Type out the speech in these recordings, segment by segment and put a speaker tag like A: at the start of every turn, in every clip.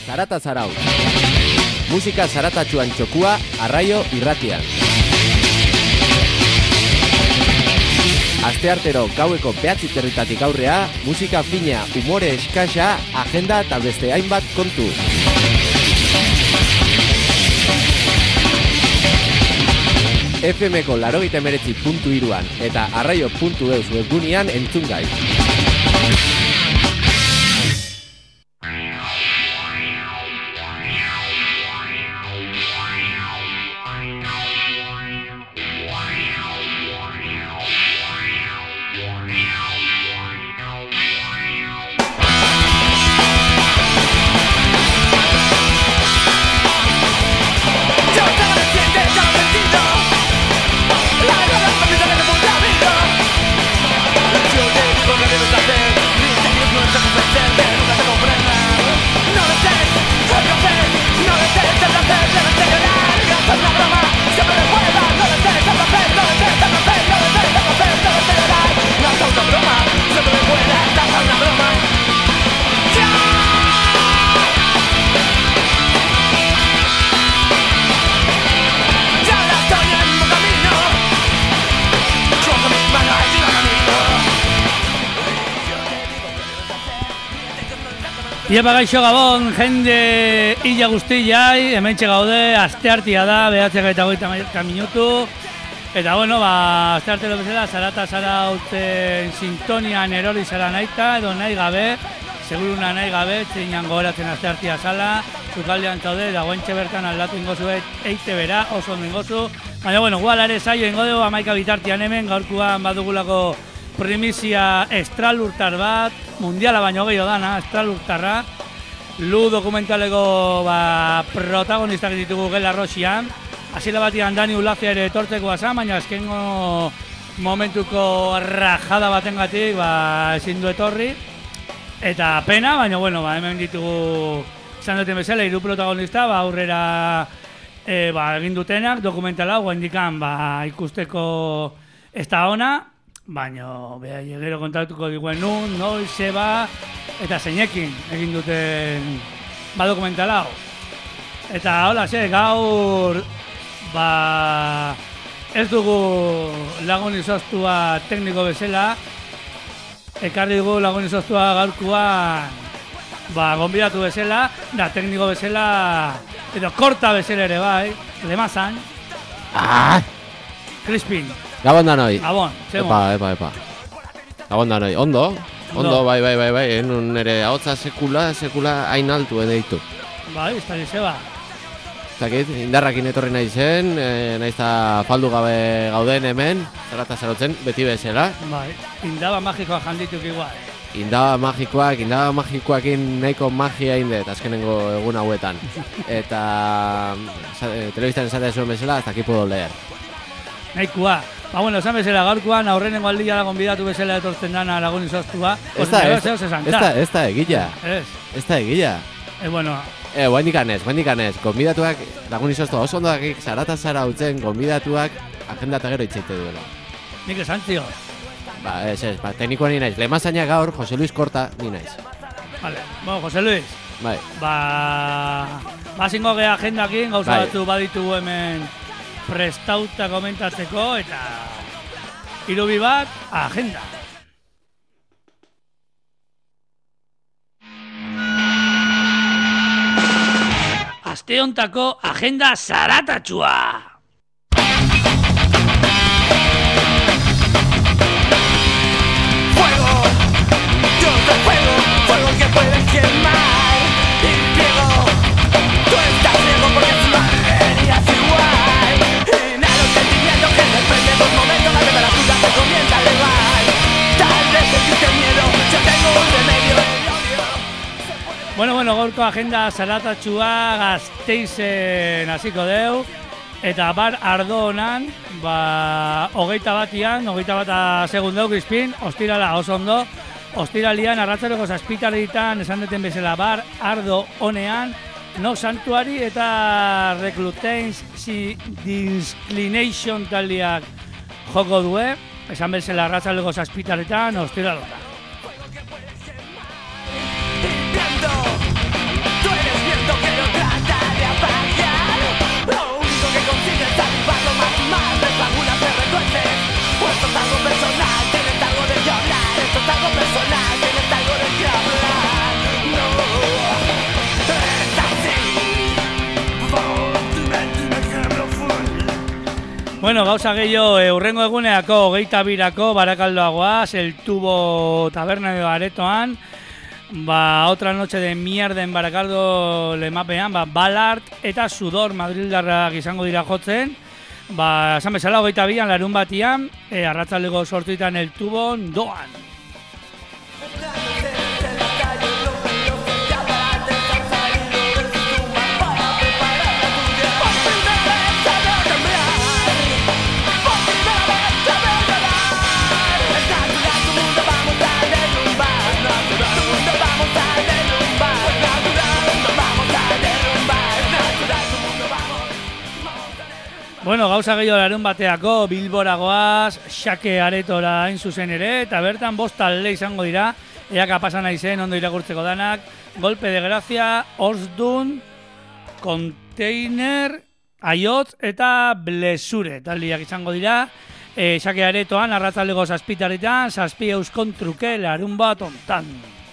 A: Zarata Zarau. Musika zaratatxuan txokua, Arraio Irratian. Asteartero gaueko 9:00 aurrea, musika fina, umore eskasa, agenda eta beste hainbat kontu. FM-ko 89.3an eta arraio.eus webgunean entzun gai.
B: Iepa gaixo gabon, jende illa guztiai, hementxe gaude, asteartia da, 9:30 minutu. Eta bueno, asteartero bezala, Zarata Zarauten sintonian erori zara naita, edo nahi gabe, seguruna nahi gabe, txinan gogoratzen asteartia zala, zukaldean zaude, dagoentxe bertan aldatu ingozu eite bera, oso ondo ingozu. Baina bueno, gualare saio ingo dugu, 11 bitartian hemen, gaurkuan badugulako primizia estralurtar bat, mundiala baino gehiago dana, estralurtarra. Lu dokumentaleko protagonistak ditugu Gela Rosian. Hasiera batian Dani Ulazia ere etortzeko azan, baina azkengo momentuko rajada batengatik ezin du etorri. Eta pena, baina bueno, hemen ditugu izan duten bezala, 3 protagonista, aurrera egin dutenak, dokumentala, guendikan ikusteko ez da ona. Baina, gero kontatuko diguen nun, noiz, zeba, eta zeinekin egin duten dokumentala hau. Eta hola, gaur ez dugu lagun izoztua tekniko bezala, ekarri dugu lagun izoztua gaurkoan gonbidatu bezala, da tekniko bezala, edo korta bezala ere lemazan. Crispin.
A: Gabon da noi.
B: Gabon, zegoen.
A: Epa. Gabon da noi, ondo, bai, enun ere ahotza sekula hain altuen ditu.
B: Bai, ez da gizeba.
A: Zakit, indarrakin etorri nahi zen, nahiz eta faldu gabe gauden hemen, Zarata Zarautzen, beti bezala.
B: Bai, indaba magikoa jandituk igual.
A: Indaba magikoakin nahiko magia indet, azkenengo egun hauetan. Eta telebistan esatea zuen bezala, hasta aquí puedo leer.
B: Nahikoa. Bueno, esan bezala gaurkoan, aurrenengo aldia da gonbidatu bezala etortzen dana lagun izoztua.
A: Ez da egila. Ez da egila.
B: Bueno.
A: Guendikanez, gonbidatuak lagun izoztua oso ondo dakik, Zarata Zarautzen gonbidatuak agenda eta gero itxeite duela.
B: Nik esan zio.
A: Teknikoa ni naiz. Lemazaina gaur, Jose Luis Korta, ni naiz.
B: Vale, Jose Luis.
A: Bai.
B: Zingo geha agendakin, gauza batzu baditugu hemen prestauta komentatzeko eta hirubi bat, agenda. Aste hontako agenda zaratatxua.
C: Fuego, Dios del fuego, fuego que puede quemar el ciego. Tú estás ciego porque tu madre es igual. Inhalo sentimiento que desprende dos momentos, la temperatura se comienza a elevar. Tal vez sentiste miedo, yo tengo un remedio, el odio.
B: Bueno, gaurko agenda zaratatxua Gasteizen hasiko deu. Eta ardo honan, 21 segundeu Crispin, ostirala oso ondo. Ostiralian, arratzaroko 7:00 esan duten bezala ardo honean, No Santuari eta Reclutains Disclination taldeak joko due, esan bezala arratzaroko 7:00 ostiralota.
C: Tú eres viento.
B: Bueno, gauza gehiago, urrengo eguneako 22ako Barakaldoagoaz, el Tubo Taberna de Aretoan, otra noche de mierda en Barakaldo lemapean, Ballard eta Sudor Madrildarrak izango dira jotzen, esan bezala 22an larun batian, arratsaldeko 8etan el Tubo doan. Bueno, gauza gehiago larun bateako Bilboragoaz, Xake Aretora hain zuzen ere, eta bertan 5 talde izango dira, ea kapasa naizen ondo irakurtzeko danak, Golpe de Gracia, Orsdun, Container, Aiotz eta Blesure taldeak izango dira, Xake Aretoan, arratsaldeko 7:00 7 euskon truke larun bat ontan.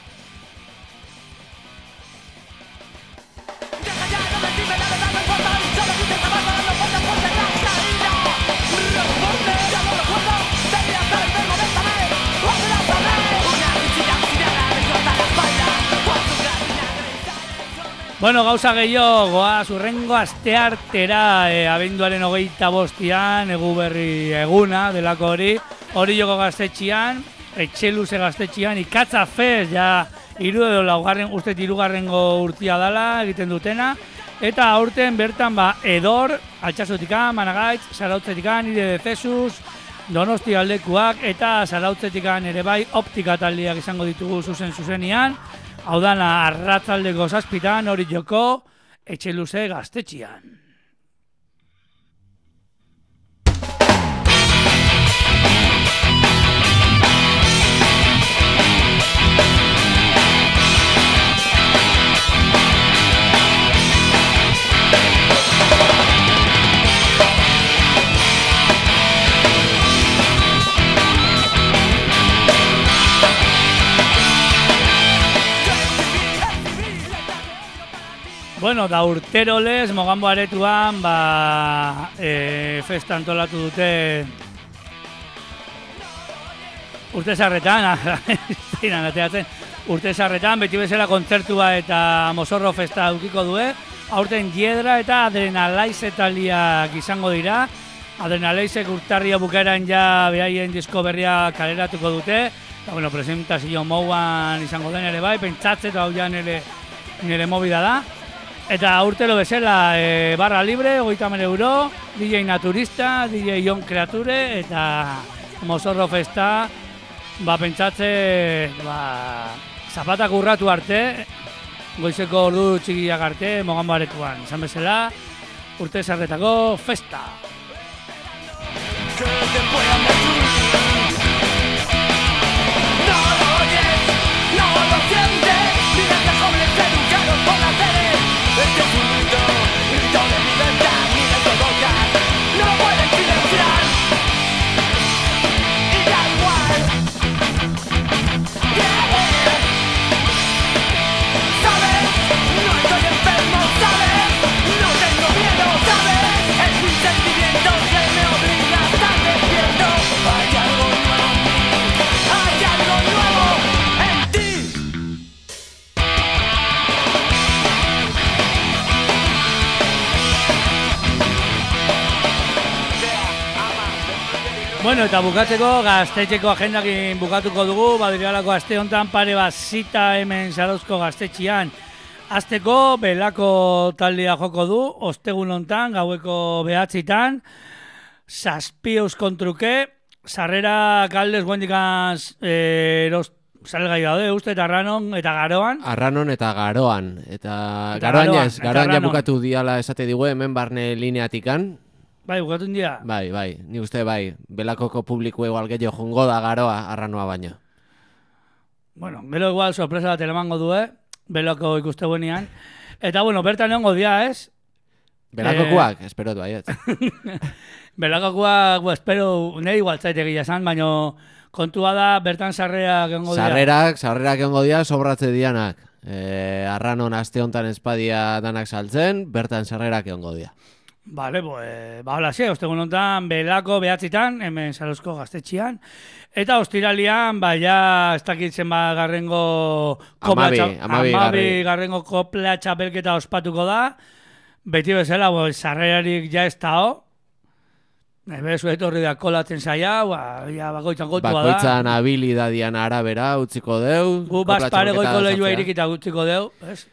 B: Bueno, gauza gehiago, goaz urrengo asteartera abenduaren 25an, egu berri eguna delako hori joko gaztetxian, Etxeluze gaztetxian, Ikatza Fest, ja hirugarrengo urtia dala egiten dutena, eta aurten bertan Edor, Altsasotikan, Managaitz, Zarautzetikan, Ire de Jesus, Donosti aldekuak, eta Zarautzetikan ere bai optika taldeak izango ditugu zuzenian, hau dana arratsaldeko 7:00 hori joko Etxeluze gaztetxian. Bueno, da urtero lez, Moganbo Aretuan, festa antolatu dute urte sarretan, beti bezala kontzertua eta Mozorro festa eukiko due, aurten Hiedra eta Adrenalaize taldiak izango dira, Adrenalaizek urtarria bukaeran ja behaien disko berria kaleratuko dute, eta bueno, presentazio mouan izango den ere bai, pentsatze eta hau ja nire movida da. Eta urtero bezala, barra libre, 30 euro, DJ Naturista, DJ Jon Creature, eta Mozorro festa, pentsatze, zapatak urratu arte, goizeko ordu txikiak arte, Moganbo Aretuan. Izan bezala, urte sarretako festa.
C: Este es un grito de libertad, mira tu boca, no lo pueden silenciar. Y da igual. ¿Sabes? No estoy enfermo, ¿sabes? No tengo miedo, ¿sabes? Es mi sentimiento que me obliga a estar despierto. Hay algo nuevo en mí, hay algo nuevo en ti.
B: Bueno, eta bukatzeko gaztetxeko agendakin bukatuko dugu, badiralako aste honetan pare zita hemen Zarauzko gaztetxian. Azteko Belako taldea joko du, ostegun honetan, gaueko 9:00, 7 euskon truke, sarrera kaldez guendikan salgai daude, uste, eta Arranon eta Garoan.
A: Arranon eta Garoan. Eta Garoan ja bukatu diala esate digu hemen barne lineatikan.
B: Bai, bukatun dira?
A: Bai, ni uste bai. Belakoko publiko igual gehiago jongo da Garoa Arranoa baino.
B: Bueno, gero igual sorpresa bat elemango du, Belako ikuste buenean. Eta bueno, bertan egongo dia, ez?
A: Belakokuak, espero du baiet.
B: Belakokuak, espero, nire igual zaitegia esan, baino kontua da bertan sarrerak egongo dia.
A: Sarrerak egongo dia, sobratze dianak. Arranon aste honetan espadia danak saltzen, bertan sarrerak egongo dia.
B: Bale, hola ze, ostegun honetan, belako behatzitan, hemen Salozko gaztetxian, eta ostiralian, ja, ez dakitzen garrengo
A: Amabi
B: garrengo kopla txapelketa ospatuko da, beti bezala, sarrerarik ja ez dao, bezu etorri da kolatzen zaila, bakoitzan gotua da.
A: Bakoitzan habilidadian arabera utziko deu.
B: Gu bazpare goiko lehua irikita utziko deu, ez?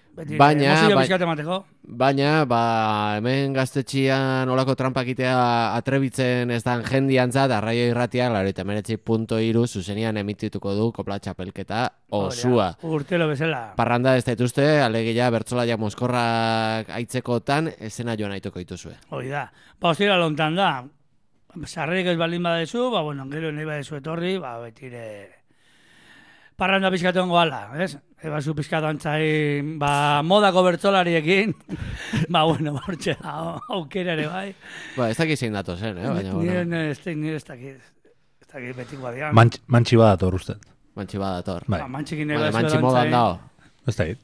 A: Baina, hemen gaztetxian olako trampakitea atrebitzen ez dan jendiantzat, Arraio Irratia, 89.3 zuzenian emitituko du kopla txapelketa osua.
B: Urtelo bezala.
A: Parranda ez daituzte, alegia bertsolaiak mozkorrak aitzekotan, esena joan aituko dituzue.
B: Hoi da. Ostira lontan da, sarrerik ez baldin badezu, gero nahi badezu etorri, betire parranda pizkatu goala, ez? Ebazu pizkatu antzai, modako bertsolariekin, hortxe da, aukera ere bai.
A: Ez dakit zein dato zen,
B: Nire ez dakit betikoa dian.
D: Mantxi badator uste.
A: Mantxi badator.
B: Mantxikin ere
A: Mantxi modan dao.
D: Ez dakit.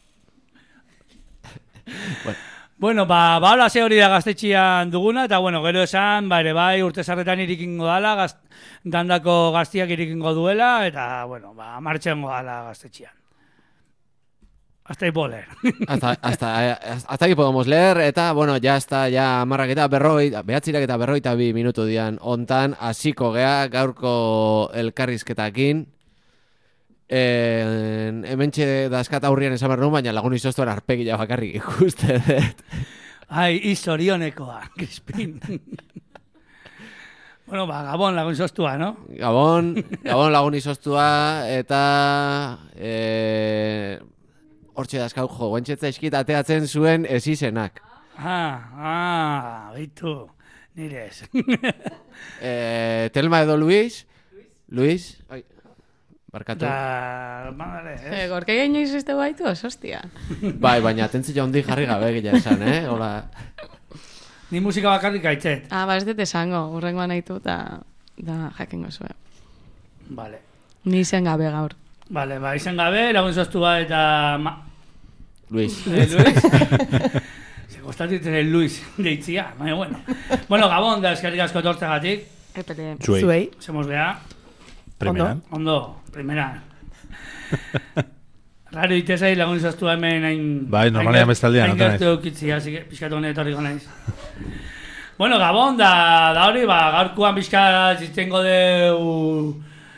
B: Hola ze hori da gaztetxian duguna, eta gero esan, bai, urte zarretan irikingo dala, dandako gaztiak irikingo duela, eta, martxengo dala gaztetxian. Hasta ahí puedo leer.
A: Hasta ahí podemos leer, eta, ya está, amarrak eta behatzirak eta 42 minutu dian ontan, hasiko gea gaurko elkarrizketakin. Hementxe daskat aurrian esan behar nuen, baina lagun izoztuan arpegila bakarrik ikuste dut.
B: Izorionekoa, Crispin. Gabon lagun izoztua, no?
A: Gabon lagun izoztua, eta hortxe daskau guentxetza eskit ateatzen zuen ez izenak.
B: Beitu, nire ez.
A: Telma edo Luis? Luis? Barkatu.
E: Gorka inoiz ez dugu haitu, hostia.
A: Baina atentzia hondi jarri gabe gila esan, Hola.
B: Ni musika bakarrik aitzet.
E: Ez dut esango, urrengoan haitu eta jakingo zuen.
B: Vale.
E: Ni izen gabe gaur.
B: Vale, izen gabe, lagun zoztua eta...
A: Luis.
B: Se kostatitzen el Luis deitzia, baina bueno. Gabon da eskerrik asko tortzegatik.
E: Zuei.
B: Semos gea.
D: Primeran.
B: Ondo, primeran. Raro itezai lagun izaztua hemen hain...
D: Normalia mestaldean,
B: hain gertu eukitzia, pixkatu honetan horriko naiz. Gabon da hori, gaurkoan pixka ziztengo deu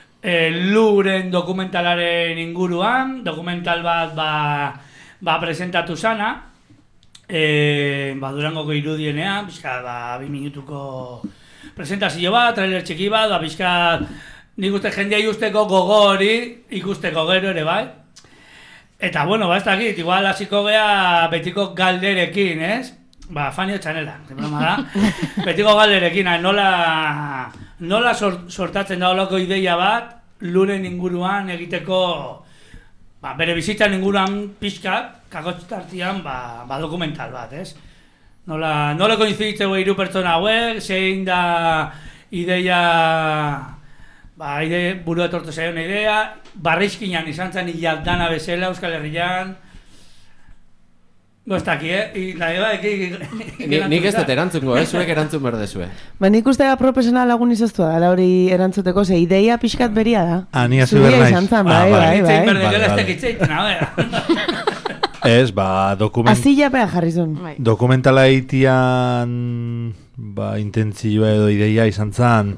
B: luren dokumentalaren inguruan, dokumental bat presentatu zana, Durangoko irudienean, pixka 2 minutuko presentazio bat, trailer txiki bat, pixka... Nik uste jendea ikusteko gogo hori, ikusteko gero ere bai. Eta, ez dakit, igual hasiko gea betiko galderekin, ez? Fanio txanela, da. Betiko galderekin, nola sortatzen da holako ideia bat, luren inguruan egiteko, bere bizitzan inguruan pixkat, kakotxartian, dokumental bat, ez? Nola koinziditzeu 3 pertsona hauek, zein da ideia... buru etortu zaion idea, barrizkinan izan zen hilaldana bezala Euskal Herrian. Goztaki,
A: Nik ez dut erantzungo, zuek erantzun berdezue.
F: Nik uste da profesional lagun izoztua da, hori erantzuteko, ze ideia pixkat beria da.
D: Ni hasi behar naiz.
B: Itzein berdegela ez tekitzeiten,
D: Ez,
F: Azila pea jarri zuen.
D: Dokumentala itian intentzioa edo ideia izan zen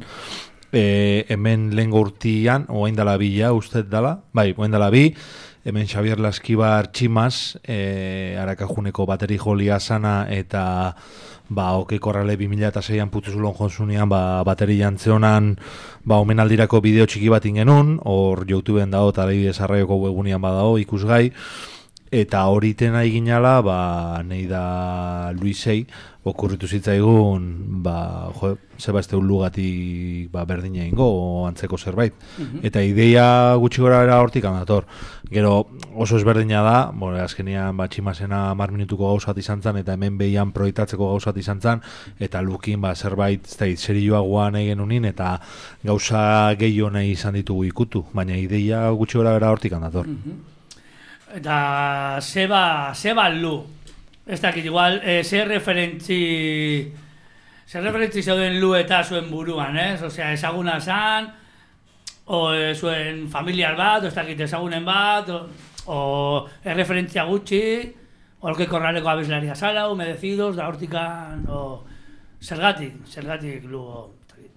D: hemen lehengo urtian, oain dala bila, ustez dala, oain dala bi, hemen Xabier Laskibar Tximas, Arakajuneko bateri jolia sana, eta Oke Korrale 2006an Putzulon jonsunean bateri jantzeonan omenaldirako bideo txiki bat ingenun, hor YouTubeen dago eta Leibidez Arraioko webgunean badao ikusgai, eta horiten nahi ginala, nahi da Luisei, okurritu zitzaigun, zeba ez teun lugatik berdina ingo, antzeko zerbait. Eta ideia gutxi gora bera hortik handator. Gero oso ezberdina da, azkenean Tximasena 10 minutuko gauzat izan zen, eta hemen behian proiektatzeko gauzat izan zen, eta lukin zerbait serioagoa nahi genunin, eta gauza gehiago nahi izan ditugu ikutu, baina ideia gutxi gora bera hortik handator.
B: Eta zeba lu ez dakit, igual, zer referentzi zeuden lu eta zuen buruan, ez? Osea, ezaguna zan, o zuen familiar bat, o ez dakit ezagunen bat, o erreferentzia gutxi, olke korraleko abeslaria zala, humedecidos, da hortikan, o zergatik lu,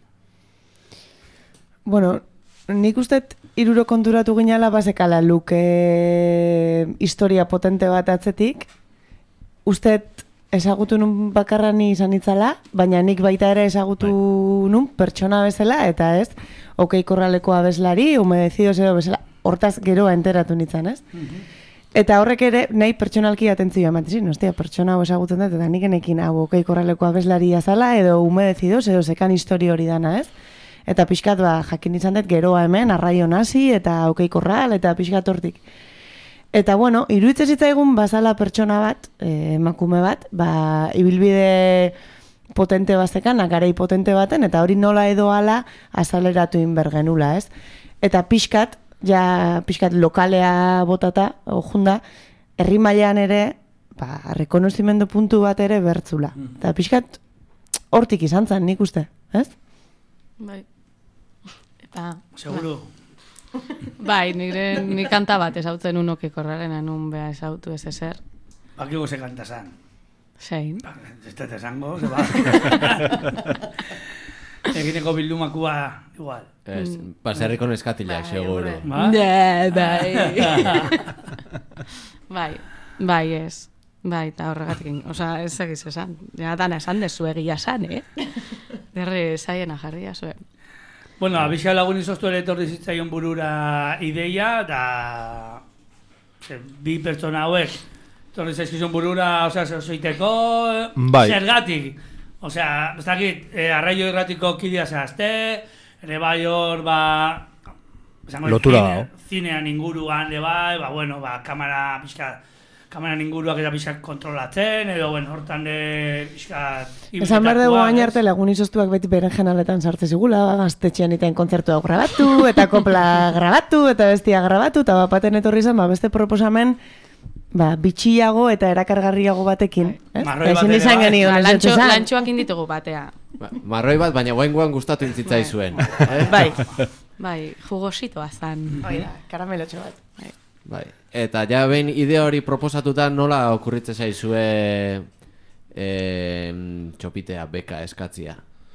F: Bueno, nik ustet iruro konturatu ginala bazekala luke historia potente bat atzetik. Ustet ezagutu nun bakarra ni izan itzala, baina nik baita ere ezagutu nun pertsona bezala, eta ez, okei korraleko abeslari, humedecidos edo bezala, hortaz geroa enteratu nintzen, ez? Eta horrek ere, nahi pertsonalki atentzioa ematizin, ostia, pertsona hau ezagutzen dut, eta nik enekin hau okei korraleko abeslaria zala, edo humedecidos, edo sekan histori hori dana, ez? Eta pixkat, jakin izan dut geroa hemen, arraio nazi, eta okei korral, eta pixkat hortik. Eta bueno, iruditzen zitzaigun bazala pertsona bat, emakume bat, ibilbide potente bazekan, garai potente baten, eta hori nola edo ala azaleratu inbergenula, ez? Eta pixkat lokalea botata, junda, herri mailean ere, rekonozimendu puntu bat ere bertzula. Eta pixkat hortik izan zen, nik uste, ez?
E: Bai. Eta...
B: Seguro.
E: Bai, ni kanta bat ezautzen unoke korralen, nun beha ezautu ez ezer.
B: Bakigu ze kanta zan.
E: Zein.
B: Ez dut esango, ze ba. Egineko bildumakua igual.
A: Baserriko neskatilak, seguro.
E: Bai, ez. Bai, eta horregatik, oza, ez egiz esan. Ja, dana esan dezu egia esan, Derre zaiena jarria zuen.
B: Bueno, abixia lagun izoztu ere etorri zitzaion burura ideia, da bi pertsona hauek etorri zaizkizun burura, osea, zoiteko, zergatik. Osea, ez dakit, arraio irratiko kidea zehazte, ere bai hor,
D: lotura dago.
B: Zinean inguruan, bueno, kamera pixka, kameran inguruak eta pixak kontrolatzen, edo, bueno, hortan de pixkat...
F: Esan behar dugu hain arte lagun izoztuak beti beren jenaletan sartze zigula, gaztetxean iten kontzertua grabatu, eta kopla grabatu, eta bestia grabatu, eta bapaten etorri zen, beste proposamen, bitxiago eta erakargarriago batekin.
B: Marroi bat ere
E: lantxoak inditugu batea.
A: Marroi bat, baina guengoan gustatu intzitza zuen.
E: Bai, jugositoa zan.
F: Karamelotxo bat.
A: Bai. Eta ja behin idea hori proposatuta nola okurritzen zaizue txopitea beka eskatzia?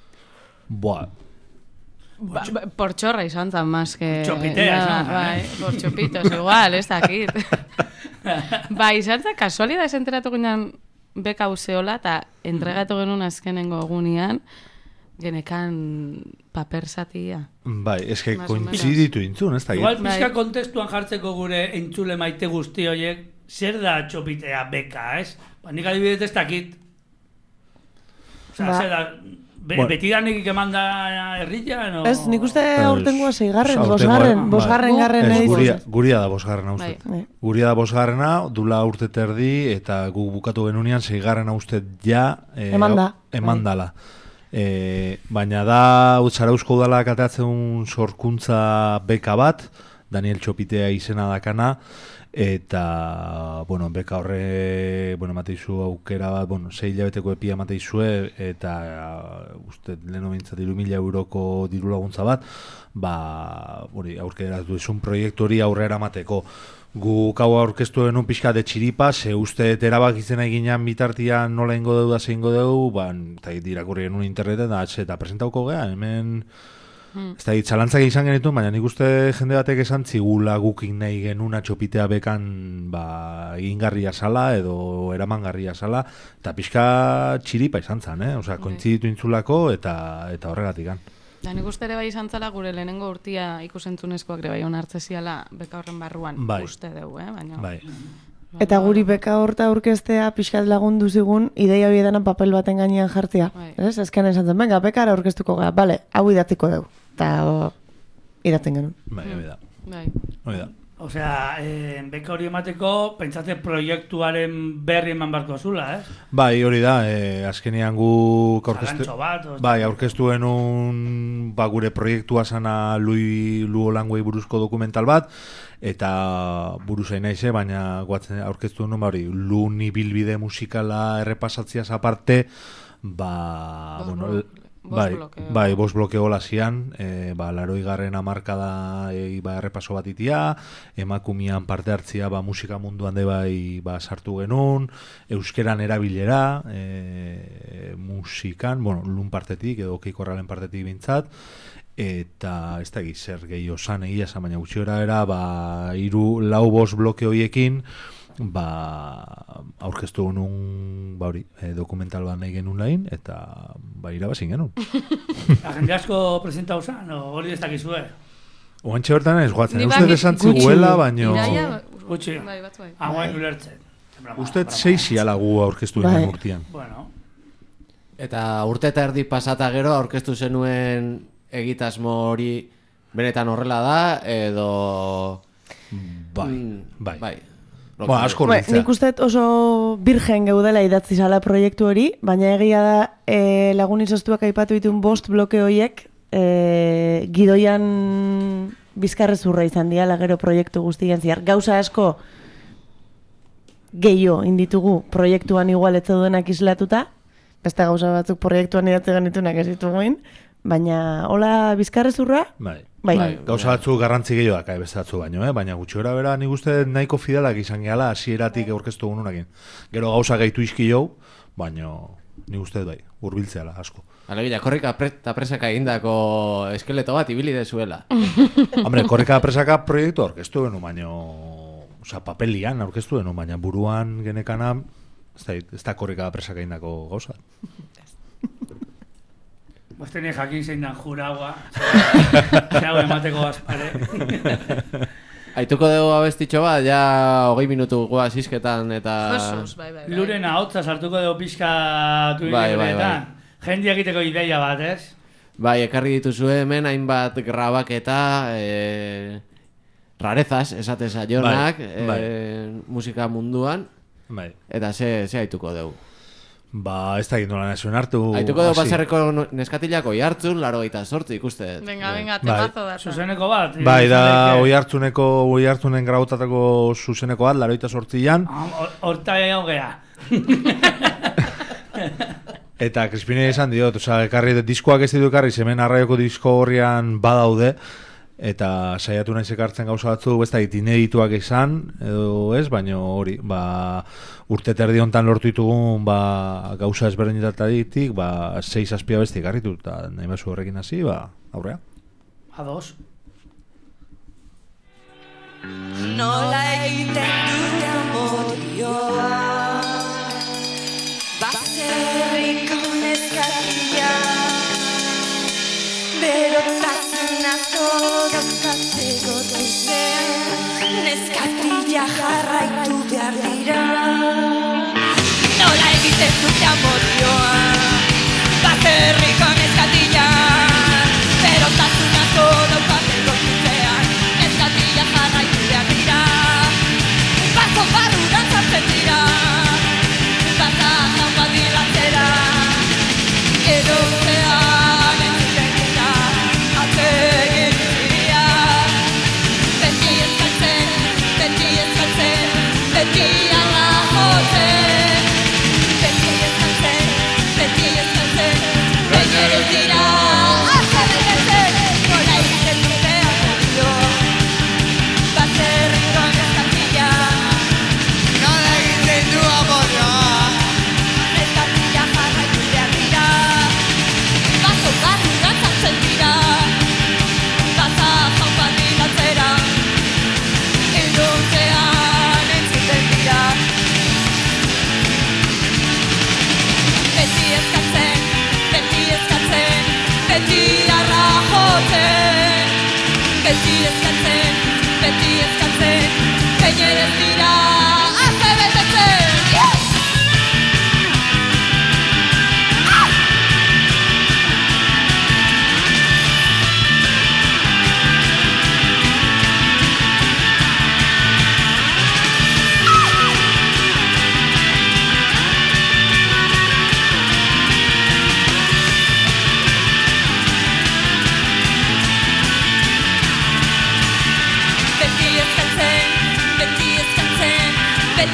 E: Portxorra izan zan, más que...
B: Txopitea izan zan,
E: Por txopitos, igual, ez dakit. Izan zan, kasualidad enteratu ginen beka useola, eta entregatu genuen azkenengo egunean, genekan paper zatia.
D: Eske kointziditu intzun, ez da?
B: Igual pixka kontestuan jartzeko gure entzule maite guzti horiek, zer da txopitea beka, ez? Nik adibidez ez dakit. Osea, zer da... Beti da nik eman da herrilla, no?
F: Ez, nik uste aurtengoa 6. bosgarren
D: Guria da bosgarrena uste. Guria da bosgarrena, dula urte terdi, eta gu bukatu genunean 6. uste emandala. Baina da, Zarauzko udala kateatzen sorkuntza beka bat, Daniel Txopitea izena dakana, eta, beka horre, mateizu aukera bat, 6 hilabeteko epia mateizue, eta uste leheno bintzat 3.000 euroko diru laguntza bat, aurkera duizun proiektu hori aurrera mateko. Gu hau aurkeztu genuen pixka de txiripa, ze uste erabakitzen eginean bitartian nola ingo deu da zein ingo deu, eta irakurri genuen interneten, eta presentauko geha, hemen... Ez da, txalantzak izan genituen, baina nik uste jende batek esan zigula gukin nahi genuna txopitea bekan egingarria zala edo eramangarria zala, eta pixka txiripa izan zen, osea, kointziditu intzulako eta horregatik gan.
E: Nik uste ere bai izan zala gure lehenengo urtia ikusentzunezkoak ere bai onartzeziala beka horren barruan uste dugu, baina...
F: Eta guri beka horta aurkeztea pixkat lagundu zigun ideia hori edana papel baten gainean jartzea. Ez? Ezken esan zen, venga, bekara aurkeztuko gara, bale, hau idatziko dugu. Eta idatzen genuen.
D: Hoi da.
B: Osea, beka hori emateko, pentsate proiektuaren berri eman barko zula,
D: Bai, hori da, azkenean guk
B: Zalantxo bat,
D: aurkeztu genuen gure proiektua zana Lu Olanguei buruzko dokumental bat, eta buruzain naize, baina aurkeztu genuen hori, Lun ibilbide musikala errepasatziaz aparte, bost blokeo lazian, 80. hamarkada errepaso bat itia, emakumian parte hartzia musika munduan de sartu genuen, euskeran erabilera, musikan, Lun partetik, edo Keikorralen partetik bintzat, eta ez da zer gehiago zan egia zan, baina gutxi era, 3-4 bloke horiekin, aurkeztu genuen dokumental bat nahi genuen lain, eta irabazin genuen.
B: Jende asko presentau zan, hori ez dakizue?
D: Oantxe bertan ez guatzen, uste desan ziguela, baino...
B: Gutxi, hauen ulertzen.
D: Uste 6 alagu aurkeztu genuen urtean.
A: Eta urte eta erdi pasata gero aurkeztu zenuen egitasmo hori benetan horrela da, edo... Bai.
D: Asko horretzea.
F: Nik uste oso virgen geudela idatzi zala proiektu hori, baina egia da lagun izostuak aipatu ditun 5 bloke horiek gidoian bizkarrezurra izan diala gero proiektu guztien ziar. Gauza asko gehiago inditugu proiektuan igual ez zeudenak islatuta, beste gauza batzuk proiektuan idatzi genitunak ez dituguin, baina hola bizkarrezurra? Bai.
D: Gauza batzuk garrantzi gehiagoak beste batzu baino, baina gutxi gora bera nik uste nahiko fidelak izan gehala hasieratik aurkeztu genuenakin. Gero gauza gaitu izki jau, baina nik uste hurbiltzeala asko.
A: Alegia, Korrika eta Presaka egindako eskeleto bat ibili dezuela.
D: Hombre, Korrika eta Presaka proiektu aurkeztu genuen, baina papelian aurkeztu genuen, baina buruan genekana ez da Korrika eta Presaka egindako gauza.
B: Bostene jakin zein dan juraua, zehau emateko azpare.
A: Aituko dugu abestitxo bat, ja 20 minutu guaz izketan eta...
E: Jesus, bai.
B: Luren ahotza sartuko dugu pixka tuinetan. Jendi egiteko ideia bat, ez?
A: Bai, ekarri dituzue hemen hainbat grabaketa, rarezaz, esate zaionak, musika munduan, eta ze aituko dugu.
D: Ez da gindu lan ezuen hartu.
A: Aituko dugu baserreko neskatilako Oiartzun, 88 ikuste.
E: Venga, temazo da.
B: Zuzeneko bat.
D: Bai, da Oiartzunen grabotatako zuzeneko bat, 88an.
B: Horta hau gea.
D: Eta Crispine esan diot, ekarri diskoak ez ditu ekarri, hemen arraioko disko horrian badaude, eta saiatu naiz ekartzen gauza batzu, ez da inedituak izan, edo ez, baina hori, urte terdi hontan lortu ditugun gauza ezberdinetatatik, 6-7 abesti ekarritu, eta nahi bazu horrekin hasi, aurrea.
B: Ados.
C: Nola egiten dute amorioa, baserriko neskatia, berotasuna zodokatzeko duzean, neskatila jarraitu behar dira. Nola egiten dute amorioa, baserriko neskatia, berotasuna zodokatzeko duzean, neskatila jarraitu behar dira. Bazo barruran zartzen dira, bata haupa dilatzera, erotzean entzuten dira, atzegin dira. Beti eskaltzen, beti ala jotzen, beti eskaltzen,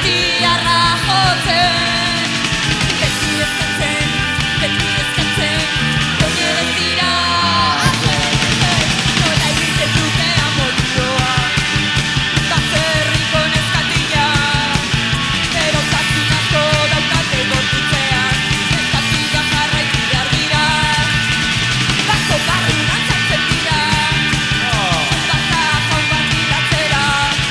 C: betiarra jotzen. Beti eskatzen, oinera ez dira atzen. Nola egiten dute amorioa, baserriko neskatila. Erotasun asko daukate gorputzean, neskatila jarraitu behar dira. Bako barruan sartzen dira, bata jaun bat bilatzera.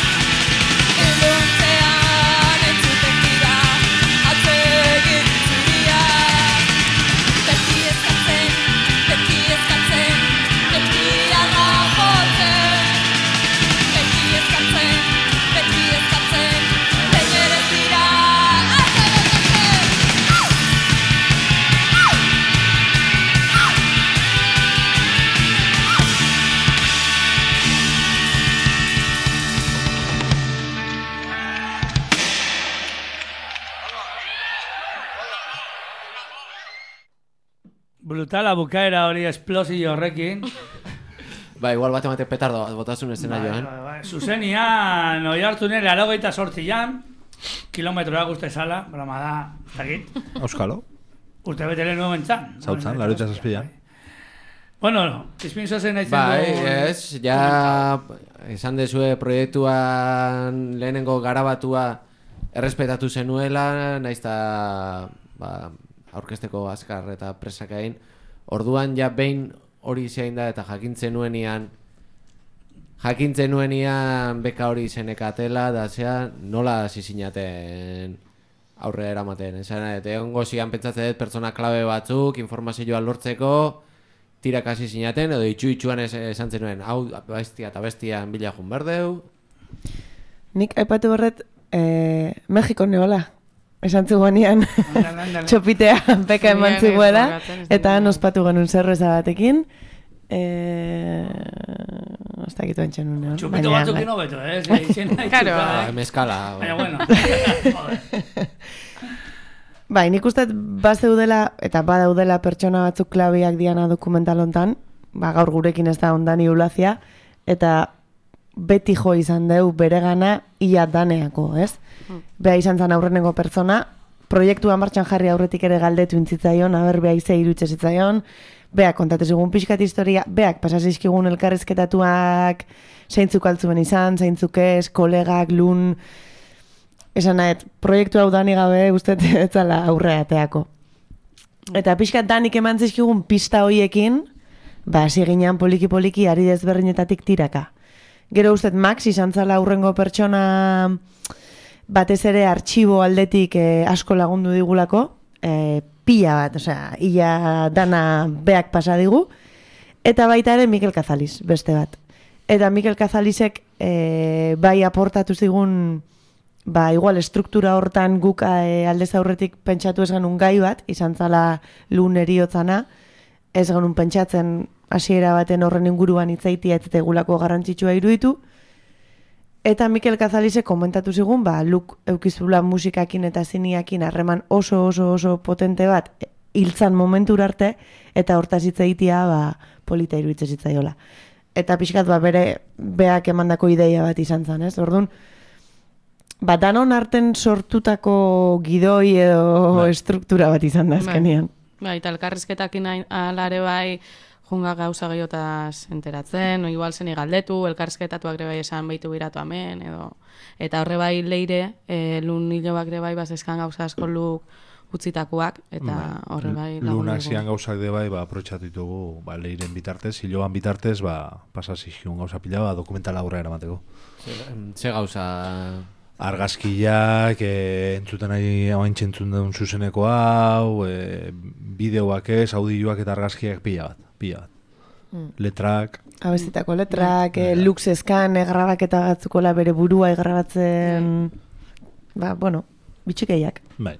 C: Elontzean entzuten dira, atsegin zuria. Beti eskatzen, betiarra jotzen. Beti eskatzen, oinera ez dira atzen.
B: Brutala bukaera hori esplosio horrekin.
A: Ba, igual bat emate petardo botasun esena joan.
B: Zuzenian, oi hartunen, 88an, kilometroa guzti zala, broma da, zakit.
D: Auskalo,
B: Urte betele nuen bentzan.
D: zautzan, 87an.
B: Bueno, izpin zozen nahi
A: Bai,
B: zen
A: ez, ja esan dezue proiektuan lehenengo garabatua errespetatu zenuela, naiz eta aurkezteko azkar eta presak egin. Orduan ja behin hori zein da eta jakintzen nuenian beka hori zenekatela, da zea nola hasi zinaten aurrera eramaten. Esan, eta egongo zian pentsatzen dut pertsona klabe batzuk, informazioa lortzeko, tirak hasi zinaten, edo itxu-itxuan esan zenuen, hau bestia eta bestian bila jun berdeu.
F: Nik aipatu horret Mexiko neola. Esan zuguanean txopitea beka eman ziguela, eta han ospatu genuen zerreza batekin. Ez dakitu entxen nuen.
B: Txupito batzukin hobeto,
E: Claro.
A: Mezkala.
B: Baina, bueno.
F: Bai, nik uste bazeudela, eta badaudela pertsona batzuk klabiak diana dokumental hontan, gaur gurekin ez da ondan iulazia, eta beti jo izan deu beregana ia daneako, ez? Bea izan zan aurrenengo pertsona, proiektua martxan jarri aurretik ere galdetu intzitzaion, aber bea ize irutxe zitzaion, beak kontatezigun pixkat historia, beak pasazizkigun elkarrizketatuak, zeintzuk altzuen izan, zeintzuk ez, kolegak, lun, esan nahet, proiektu hau dani gabe uste etzala aurrea ateako. Eta pixkat danik eman zizkigun pista hoiekin, hasi ginean poliki-poliki ari desberdinetatik tiraka. Gero uste Max izan zala aurrengo pertsona batez ere artxibo aldetik asko lagundu digulako, pila bat, osea, ia dana beak pasa digu, eta baita ere Mikel Kazaliz, beste bat. Eta Mikel Kazalizek bai aportatu zigun, igual estruktura hortan guk aldez aurretik pentsatu ez genuen gai bat, izan zala lun eriotzana, ez genuen pentsatzen hasiera baten horren inguruan hitzaitia ez tegulako garrantzitsua iruditu. Eta Mikel Kazalizek komentatu zigun, Luk eukizula musikakin eta ziniakin harreman oso potente bat hiltzan momentura arte, eta hortaz hitzaitia polita iruditzen zitzaiola. Eta pixkat bere beak emandako ideia bat izan zen, ez? Orduan, danon arten sortutako gidoi edo estruktura bat izan da azkenean.
E: Bai, eta elkarrizketakin alare bai, junga gauza gehiotaz enteratzen, o igual zen galdetu, elkarrizketatuak ere bai esan behitu biratu hemen, edo. Eta horre bai leire, lun hiloak ere bai bazeskan gauza asko luk utzitakoak, eta horre bai lagun dugu.
D: Lunak zian gauzak de bai, aprotxatu ditugu, leiren bitartez, hiloan bitartez, pasazizkiun gauza pila, dokumentala aurrera eramateko.
A: Ze gauza...
D: Argazkiak, entzuten nahi entzun duen zuzeneko hau, bideoak ez, audioak eta argazkiak pila bat. Letrak.
F: Abestitako letrak, luxeskan, grabaketa batzukola bere burua grabatzen, bitxikeiak.
D: Bai.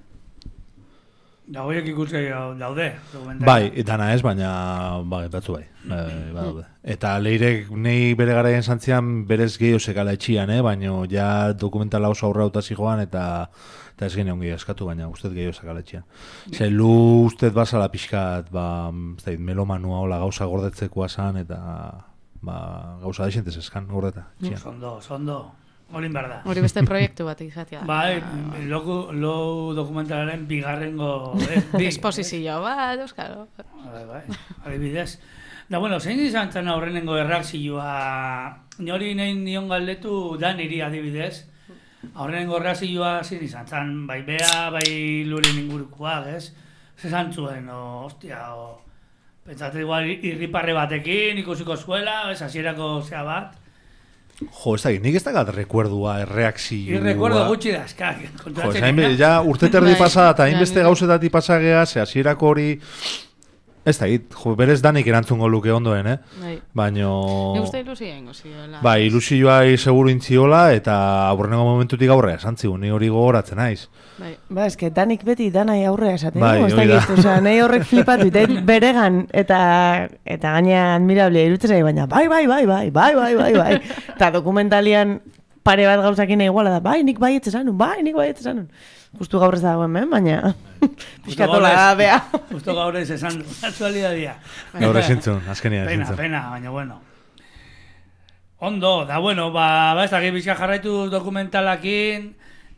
B: Da horiek ikusgai daude.
D: Bai, dana ez, baina batzu bai. Badaude. Eta leirek nei bere garaien santzian berez gehiago sekala etxian, baina ja dokumentala oso aurra utasi joan eta ez geneon gehiago eskatu, baina ustez gehiago sekala etxian. Zer, lu ustez basala pixkat, melomanua hola gauza gordetzekoa zan eta gauza deixentez eskan gordeta.
B: Sondo. Hori behar da.
E: Hori beste proiektu bat izatea.
B: Bai, lo dokumentalaren bigarrengo...
E: Esposizio bat, euskalo.
B: Bai, adibidez. Da, bueno, zein izan zen aurrenengo erreakzioa, nori nahi nion galdetu da niri adibidez. Aurrenengo erreakzioa zein izan zen, bai bea, bai luren ingurukoak, ez? Zezan zuen, ostia, pentsate igual irriparre batekin, ikusiko zuela, ez hasierako zea bat.
D: Jo, ez da, nik ez dakat rekuerdua, erreakzioa.
B: Rekuerdo gutxi dazkak.
D: Jo, ja urte terdi pasada eta hainbeste gauzetatik pasagea, ze hasierako hori... Ez da, jo, berez danik erantzungo luke ondoen, Baino...
E: Nik uste ilusioa ingo zioela.
D: Bai, ilusioa seguru intziola eta aurreneko momentutik aurrea esan zigun, ni hori gogoratzen naiz.
F: Ba, eske danik beti danai aurrea esaten.
D: Bai,
F: ez da gitu, nahi horrek flipatu, eta beregan, eta gaina admirablea irutzen zai, baina bai. Eta dokumentalian pare bat gauzakin iguala da, bai, nik bai etzesanun. Justu gaur ez dagoen, baina pixkatola da, bea.
B: Justo gaur ez esan, aktualidadia.
D: Gaur esintzun, azkenia esintzun.
B: Pena, baina bueno. Ondo, da bueno, ez da bizka jarraitu dokumentalakin,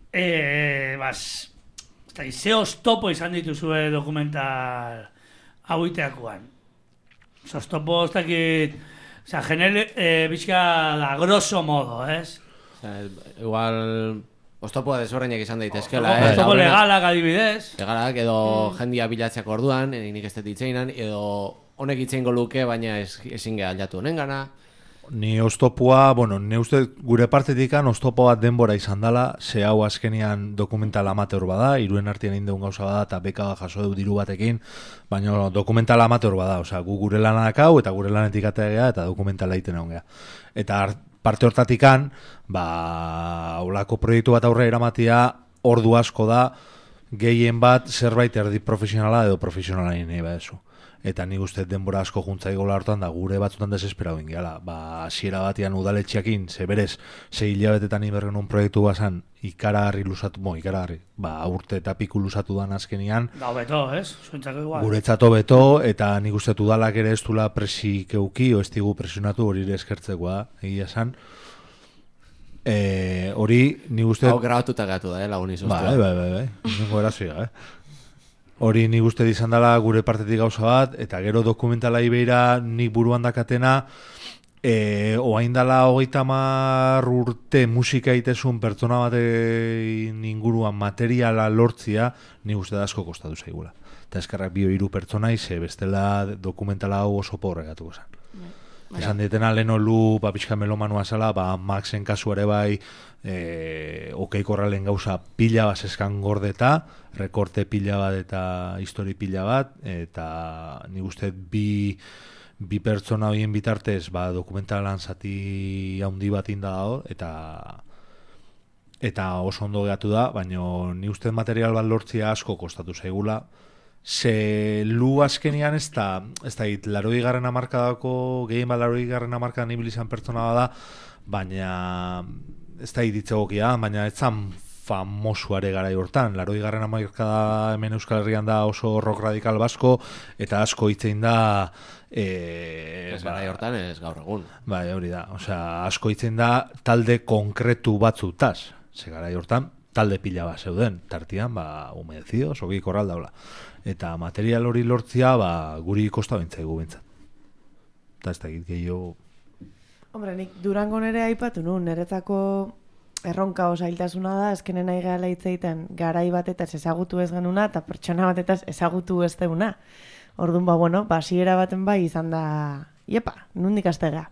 B: ze oztopo izan dituzue dokumental hauiteakoan. Oztopo, ez dakit, bizka da, grosso modo, ez?
A: Igual... Oztopoa desberdinak izan daitezkela,
B: Oztopo legalak adibidez.
A: Legalak, edo jendia bilatzeak orduan, nik ez dut itzeinan, edo honek itzeingo luke, baina ezin geha aldatu honengana.
D: Ni oztopoa, bueno, ne uste gure partetikan oztopo bat denbora izan dela, ze hau azkenian dokumental amateur bada, iruen artean indeun gauza bada, eta beka jaso du diru batekin, baina dokumental amateur bada, osea, gu gure lanak hau, eta gure lanetik atea eta dokumentala egiten egon geha. Eta parte hortatikan, olako proiektu bat aurre eramatia, ordu asko da, gehien bat zerbait erdi profesionala edo profesionalain nahi badezu. Eta nik uste denbora asko juntzaigola hortan da gure batzutan desesperau ingeala. Hasiera batean udaletxeakin, ze berez, 6 hilabetetan ibergen un proiektu bazan, ikaragarri lusatu, urte eta piku lusatu dan azkenian.
B: Da hobeto, ez? Zuentzako igual.
D: Guretzat hobeto, eta nik uste udalak ere ez dula presik euki, o ez digu presionatu hori ere eskertzekoa, egia esan. Hori, nik uste...
A: Hau grabatuta gatu da, lagun izuztua.
D: Bai. Nengo erazioa, Hori nik uste izan dela gure partetik gauza bat, eta gero dokumentala ibeira nik buruan dakatena, oain dela 30 urte musika itezun pertsona batein inguruan materiala lortzia, nik uste da asko kostatu zaigula. Eta eskerrak 2-3 pertsona ize, bestela dokumentala hau oso porregatuko zen. Esan ditena leheno lu, pixka melomanua zela, Maxen kasu ere bai, korralen gauza pila bat eskan gordeta, rekorte pila bat eta histori pila bat, eta nik uste bi pertsona horien bitartez dokumentalan zati handi bat inda dago, eta oso ondo gehatu da, baina nik uste material bat lortzia asko kostatu zaigula. Ze lu azkenian ez da 80. hamarkadako, gehien bat 80. hamarkadan ibilizan pertsona bada, baina ez da ditzegokia, baina ez zan famosuare garai hortan. 80. hamarkada hemen Euskal Herrian da oso rock radikal basko, eta asko hitzein da...
A: Ez garai hortan ez gaur egun.
D: Bai, hori da. Osea, asko hitzein da talde konkretu batzutaz. Ze garai hortan, talde pila bat zeuden. Tartian, humedecido, sogi korral daula. Eta material hori lortzia, guri kosta bentzaigu bentzat. Eta ez da egit gehiago...
F: Hombre, nik Durango nere aipatu nun, niretzako erronka osailtasuna da, azkenen nahi gehala hitzeiten garai batetaz ezagutu ez genuna, eta pertsona batetaz ezagutu ez deuna. Orduan, hasiera baten bai izan da, nundik astegea.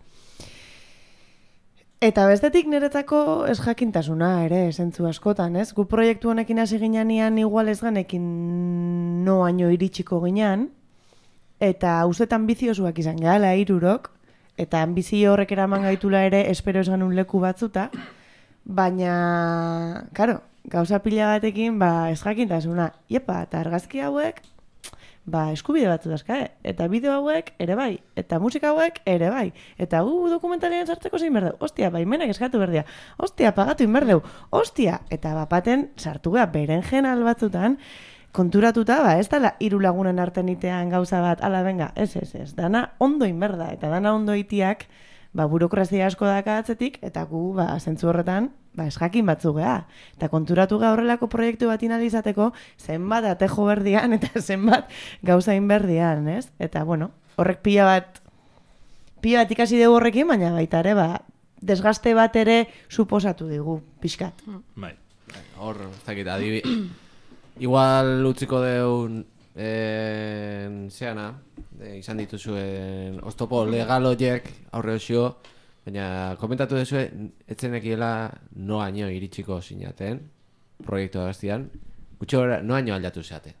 F: Eta bestetik niretzako ez jakintasuna ere, zentzu askotan, ez? Gu proiektu honekin hasi ginean igual ez genekin noaino iritsiko ginean, eta ustetan ambiziosuak izan gehala 3, eta ambizio horrek eraman gaitula ere espero ez genuen leku batzuta, baina, karo, gauza pila batekin, ez jakintasuna. Eta argazki hauek, eskubide batzu dazka, eta bideo hauek ere bai, eta musika hauek ere bai, eta dokumentalean sartzeko zein berdeu, ostia, baimenak eskatu berdia, ostia, pagatu inberdeu, ostia, eta bapaten sartu gara berenjenal batzutan, konturatuta, ez dala 3 lagunen artean itean gauza bat, ala, venga, ez, dana ondo inberda, eta dana ondo itiak, burokrazia asko daka atzetik, eta gu, zentzu horretan, esjakin batzu geha. Eta konturatu geha horrelako proiektu bat inalizateko, zenbat atejo berdian eta zenbat gauzain berdian, ez? Eta, bueno, horrek pila bat ikasi dugu horrekin, baina baita ere, desgaste bat ere suposatu digu, pixkat.
D: Bai.
A: Hor, ez dakit, igual utziko deun zeana, izan dituzuen oztopo legal horiek aurre osio, baina komentatu duzue, etzenekiela noaino iritsiko sinaten, proiektu gaztian, gutxo noaino aldatu zeate.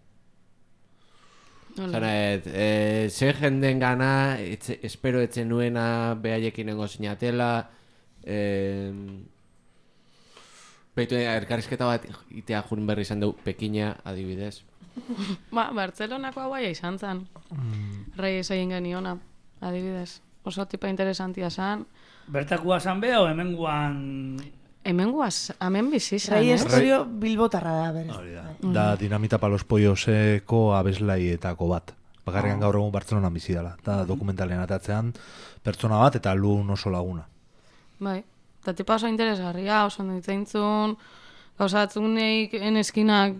A: Zara, ze jenden gana, espero etzen nuena behaiekin nengo sinatela, beitu elkarrizketa bat itea jurin berri izan dugu Pekina adibidez.
E: Bartzelonako hau izan zen. Rei esaien geniona, adibidez. Oso tipa interesantia zen.
B: Bertakua zan beha o hemenguan...
E: Hemen bizi zen,
F: Rei Estudio Bilbotarra da, berez.
D: Da Dinamita Palos Polloseko abeslaietako bat. Bakarrian gaur egun Bartzelonan bizi dela. Da dokumentalean atatzean pertsona bat eta lun oso laguna.
E: Bai, eta tipa oso interesgarria, oso ondo ditzaintzun, gauza batzuk eneskinak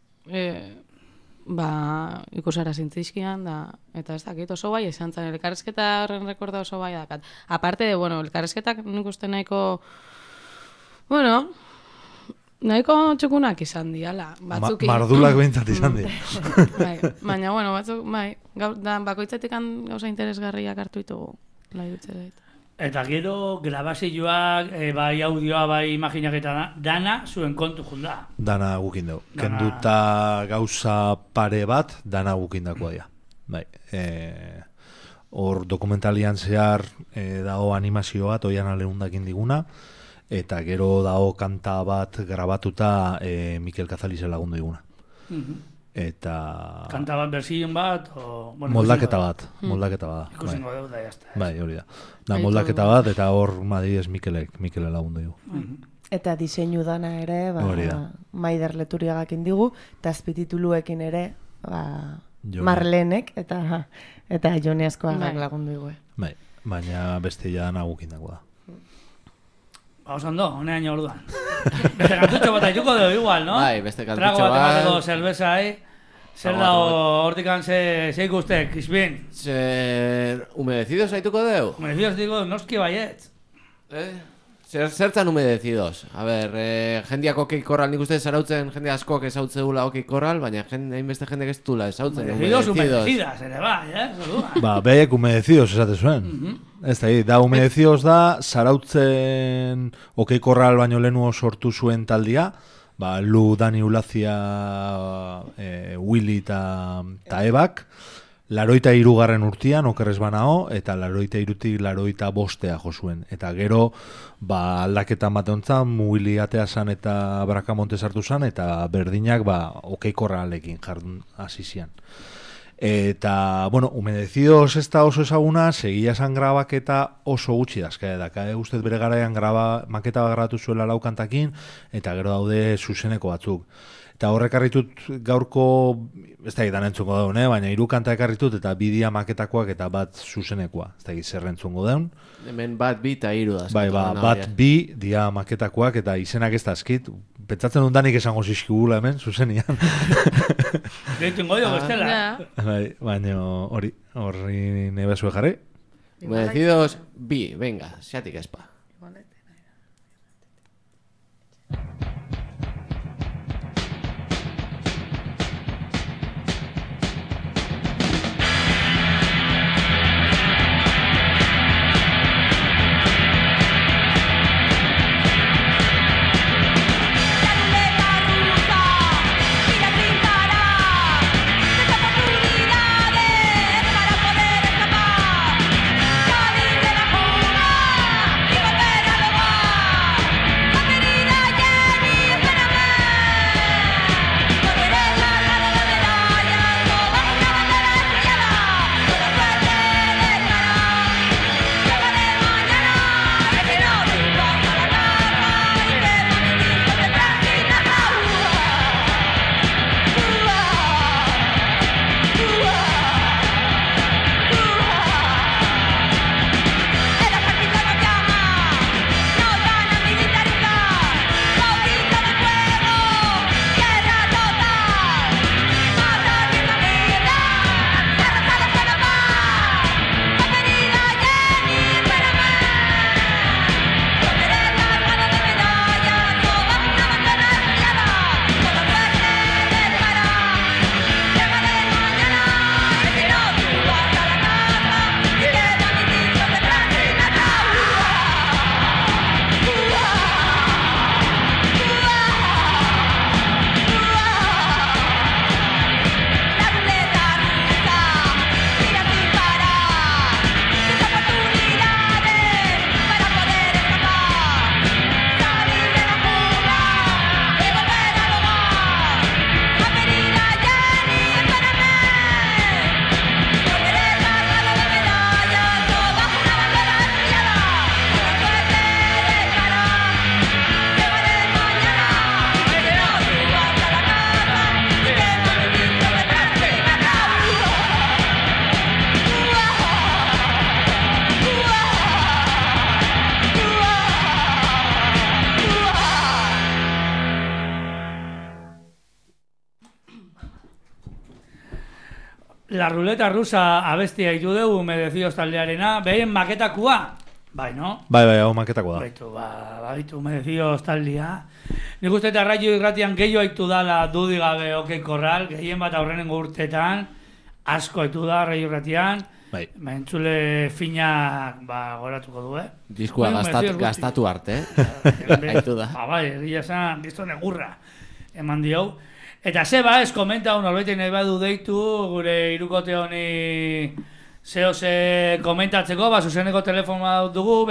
E: ikusara zintzizkian, eta ez dakit oso bai esan zen, elkarrezketa horren rekorda oso bai dakat. Aparte de, elkarrezketak nik uste nahiko, nahiko txukunak izan diala, batzuki.
D: Mardulak behintzat izan dira.
E: Baina, batzuk, bakoitzetik gauza interesgarriak hartu ditugu, dut.
B: Eta gero, grabazioak, bai audioa, bai imaginak eta dana, zuen kontu junda.
D: Dana gukin dugu. Kenduta gauza pare bat, dana gukindakoa dira. Bai. Hor dokumentalian zehar dago animazio bat, oian aleundakin diguna, eta gero dago kanta bat grabatuta Mikel Kazalize lagundu diguna. Eta...
B: Kanta bat, berzion bat, o...
D: Moldaketa bat.
B: Ikusingo dugu da, jazta.
D: Bai, hori da. Da, moldaketa bat, eta hor Madidez Mikele lagundu digu.
F: Eta diseinu dana ere, Maider Leturiagakin digu, eta azpitituluekin ere, Marlenek, eta Jone Askoagak lagundu digu.
D: Bai, baina beste ja dana gukindako da.
B: Ondo, honean orduan. Beste kantutxo bat aituko dugu igual, no?
A: Bai, beste kantutxo bat.
B: Trago bat emateko zerbeza, Zer da hortikan ze ikustek, izbin?
A: Zer humedecidos aituko dugu?
B: Humedecidos digo, noski baiet.
A: Zertzan humedecidos? A ber, jendiak okei korral, nik uste zarautzen jende askok ezautzeula okei korral, baina hainbeste jendek ez dutula ezautzen.
B: Humedecidas, ere bai,
D: Behaiek humedecidos esate zuen. Ez da, humedecidos da, zarautzen okei korral baino lehenu sortu zuen taldia, Lu, Dani, Ulazia, Willy eta Ebak, 83. urtean, okerrez banao, eta 83-tik 85 jo zuen. Eta gero, aldaketan bat ontzan, Willy atea zan eta Bracamonte sartu zan, eta berdinak, okei korralekin jardun hasi zian. Eta, humedecidos ez da oso ezaguna, segia esan grabaketa oso gutxi dazka edaka. Ustez bere garaian maketa bat grabatu zuela laukantakin, eta gero daude zuzeneko batzuk. Eta horrek harritut gaurko, ez da egitan entzungo daun, baina 3 kanta ekarritut eta 2 dia maketakoak eta bat zuzenekoa. Ez da zer entzungo daun.
A: Hemen bat, 2 eta 3 da.
D: Bai, bat, 2 dia maketakoak eta izenak ez da eskit. Pentsatzen undanik esango zizkigula hemen, zuzenian.
B: Gaitu ingoio bestela.
D: Bai, baina horri nebezue jarri.
A: Humedecidos, 2, venga, xatik espa.
C: Salir de la fuga y volver al hogar. La ferida llena
B: La Ruleta Rusa abestia hitu dugu Humedecidos taldearena, behin maketakua, bai, no?
D: Bai, hau maketako da.
B: Baitu Humedecidos taldea. Nik uste eta Radio Irratian gehiago haitu dala dudigabe okei korral, gehien bat aurrenengo urteetan, asko haitu da Radio Irratian,
D: Bai.
B: Entzule finak goratuko du,
A: Diskua gastatu arte, haitu da.
B: Bai, egia esan, dizton egurra eman diau. Eta zeba, ez komenta norbait nahi badu deitu, gure irukote honi zehose komentatzeko, zuzeneko telefonoa dugu,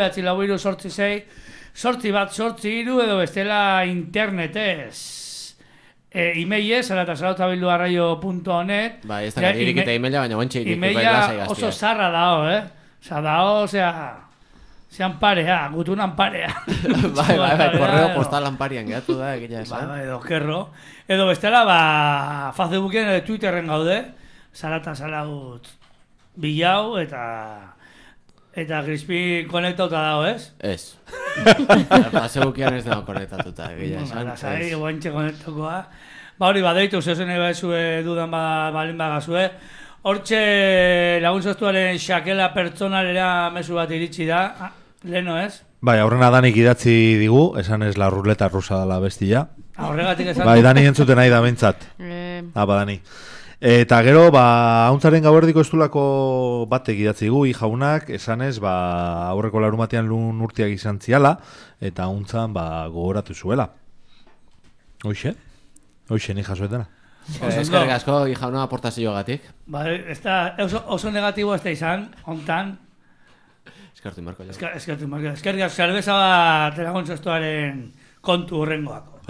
B: 944-846-813 edo bestela internetez. E-mailez, zaratasalauzabilduarraio.net.
A: Bai, ez da irikita e-maila, baina guantxe irikita
B: e-maila oso zarra dao, Osa dao, zean parea, gutunan parea.
A: Bai, korreo postalan parian gehatu da, egila esan.
B: Bai, edo kerro. Edo bestela, Facebooken edo Twitterren gaude, Zaratasalaut bilau eta Crispy konektauta dago, ez?
A: Ez. Facebookean ez dago konektatuta, egila esan.
B: Zai, guantxe konektakoa. Hori badeitu, zeusen ebazue dudan balin bagazue. Hortxe laguntzaztuaren xakela pertsonalera mezu bat iritsi da, leno ez?
D: Bai, aurrena Danik idatzi digu, esan ez La Ruleta Rusa dela bestia.
B: Aurregatik esan.
D: Bai, Dani entzuten nahi da bentsat. Dani. Eta gero, hauntzaren gauerdiko estulako batek idatzi digu, jaunak, esan ez, aurreko larumatean lun urtiak izan ziala, eta hauntzan gogoratu zuela. Hoxe ni jasoetena.
A: Eskerrik asko, jauna aportazioagatik.
B: Ez da, oso negatibo ez da izan, hontan.
A: Eskertu marko.
B: Eskerrik asko, zerbeza bat laguntzaztuaren kontu horrengoako.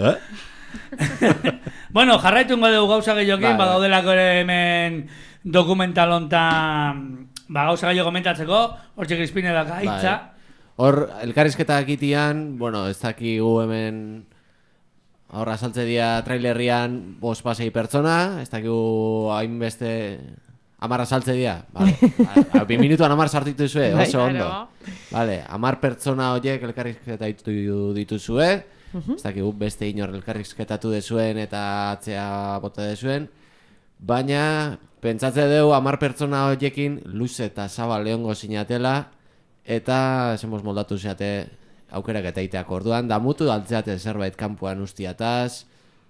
B: Bueno, jarraitungo dugu gauza gehiokin, badaudelako ere hemen dokumental hontan gauza gehiago komentatzeko, hortxe Crispine daka hitza.
A: Hor, elkarrizketak itian, ez dakigu hemen Horra saltze dia trailerrian 5-6 pertsona, ez dakigu hainbeste 10 saltze dia. 2 minutuan 10 sartu dituzue, oso ondo. 10 pertsona horiek elkarrizketa dituzue, ez dakigu beste inor elkarrizketatu dezuen eta atzea bota dezuen, baina pentsatze dugu 10 pertsona horiekin luze eta zabal leongo sinatela, eta zemos moldatu zeate aukerak eta iteak orduan, damutu altzeate zerbait kanpoan ustiataz,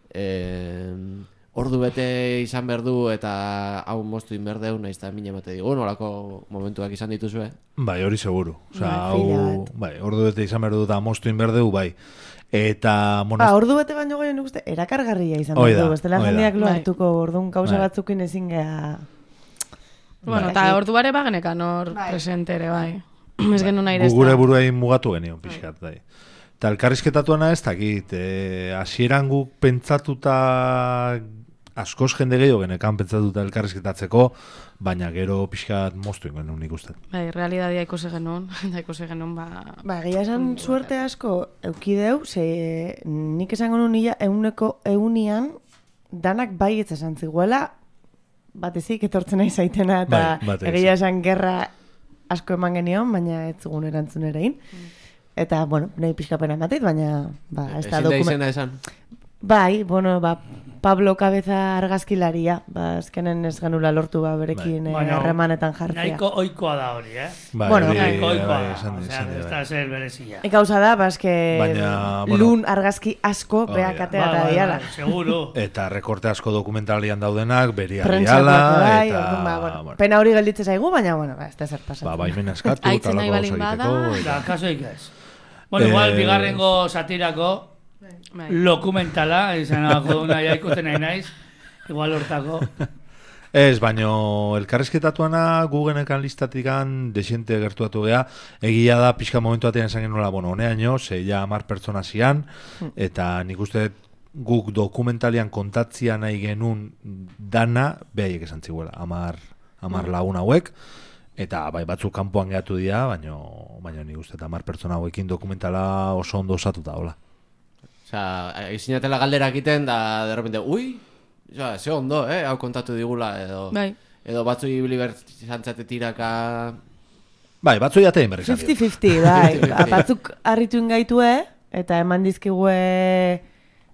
A: ordu bete izan berdu eta hau moztu inberdeu, nahiz eta mine emate digu, nolako momentuak izan dituzue?
D: Bai, hori seguru. Ordu bete izan berdu eta moztu inberdeu, bai. Eta...
F: ordu bete baino goien uste, erakargarria izan berdu, bestela jendeak lo hartuko, orduan gauza batzukin ezin geha...
E: Bueno, eta ordu bare bagenekan hor presentere, bai. Ez genuen aire ez da.
D: Gure buruain mugatu genion, pixkat, bai. Eta elkarrizketatuana ez dakit, hasieran guk pentsatuta askoz jende gehiago genekan pentsatuta elkarrizketatzeko, baina gero pixkat moztu ingoen nik uste.
E: Bai, realidadia ikusi genuen,
F: Gila esan suerte asko eukideu, ze nik esango nuen euneko eunian danak baietz esan ziguela, batezik etortzen nahi zaitena, eta egia esan gerra asko eman genion, baina ez zugun erantzun erein. Eta, nahi pixkapena ematit, baina...
A: Ezin da izena esan?
F: Bai, Pablo Cabeza argazkilaria, azkenen ez genula lortu berekin harremanetan jartzea.
B: Nahiko oikoa da hori,
F: Nahiko
B: oikoa da, ez da zer berezia.
F: Gauza da, lun argazki asko beak atea da diala.
B: Seguro.
D: Eta rekorte asko dokumentalian daudenak, beria diala, eta...
F: Pena hori gelditze zaigu, baina, ez da zer pasatzen.
D: Baimena eskatu, talako gauza egiteko...
B: Eta, kasoik ez. Igual, bigarrengo satirako, dokumentala, izan duna ikusten nahi naiz, igual hortako.
D: Ez, baino elkarrizketatuana gugenekan listatikan desiente gertuatu gea, egia da pixka momentu batean esan genuela, honeaino, zeia 10 pertsona zian, eta nik uste guk dokumentalian kontatzia nahi genuen dana, behaiek esan ziguela, 10 lagun hauek, eta bai batzuk kanpoan gehatu dira, baina nik uste 10 pertsona hauekin dokumentala oso ondo osatuta, hola.
A: Osea, izinatela galderak iten, da de repente, ze ondo, hau kontatu digula, edo batzu ibili bertzantzate tiraka...
D: Bai, batzu jatein berriz.
F: 50-50, bai. Batzuk harritu ingaitue, eta eman dizkigue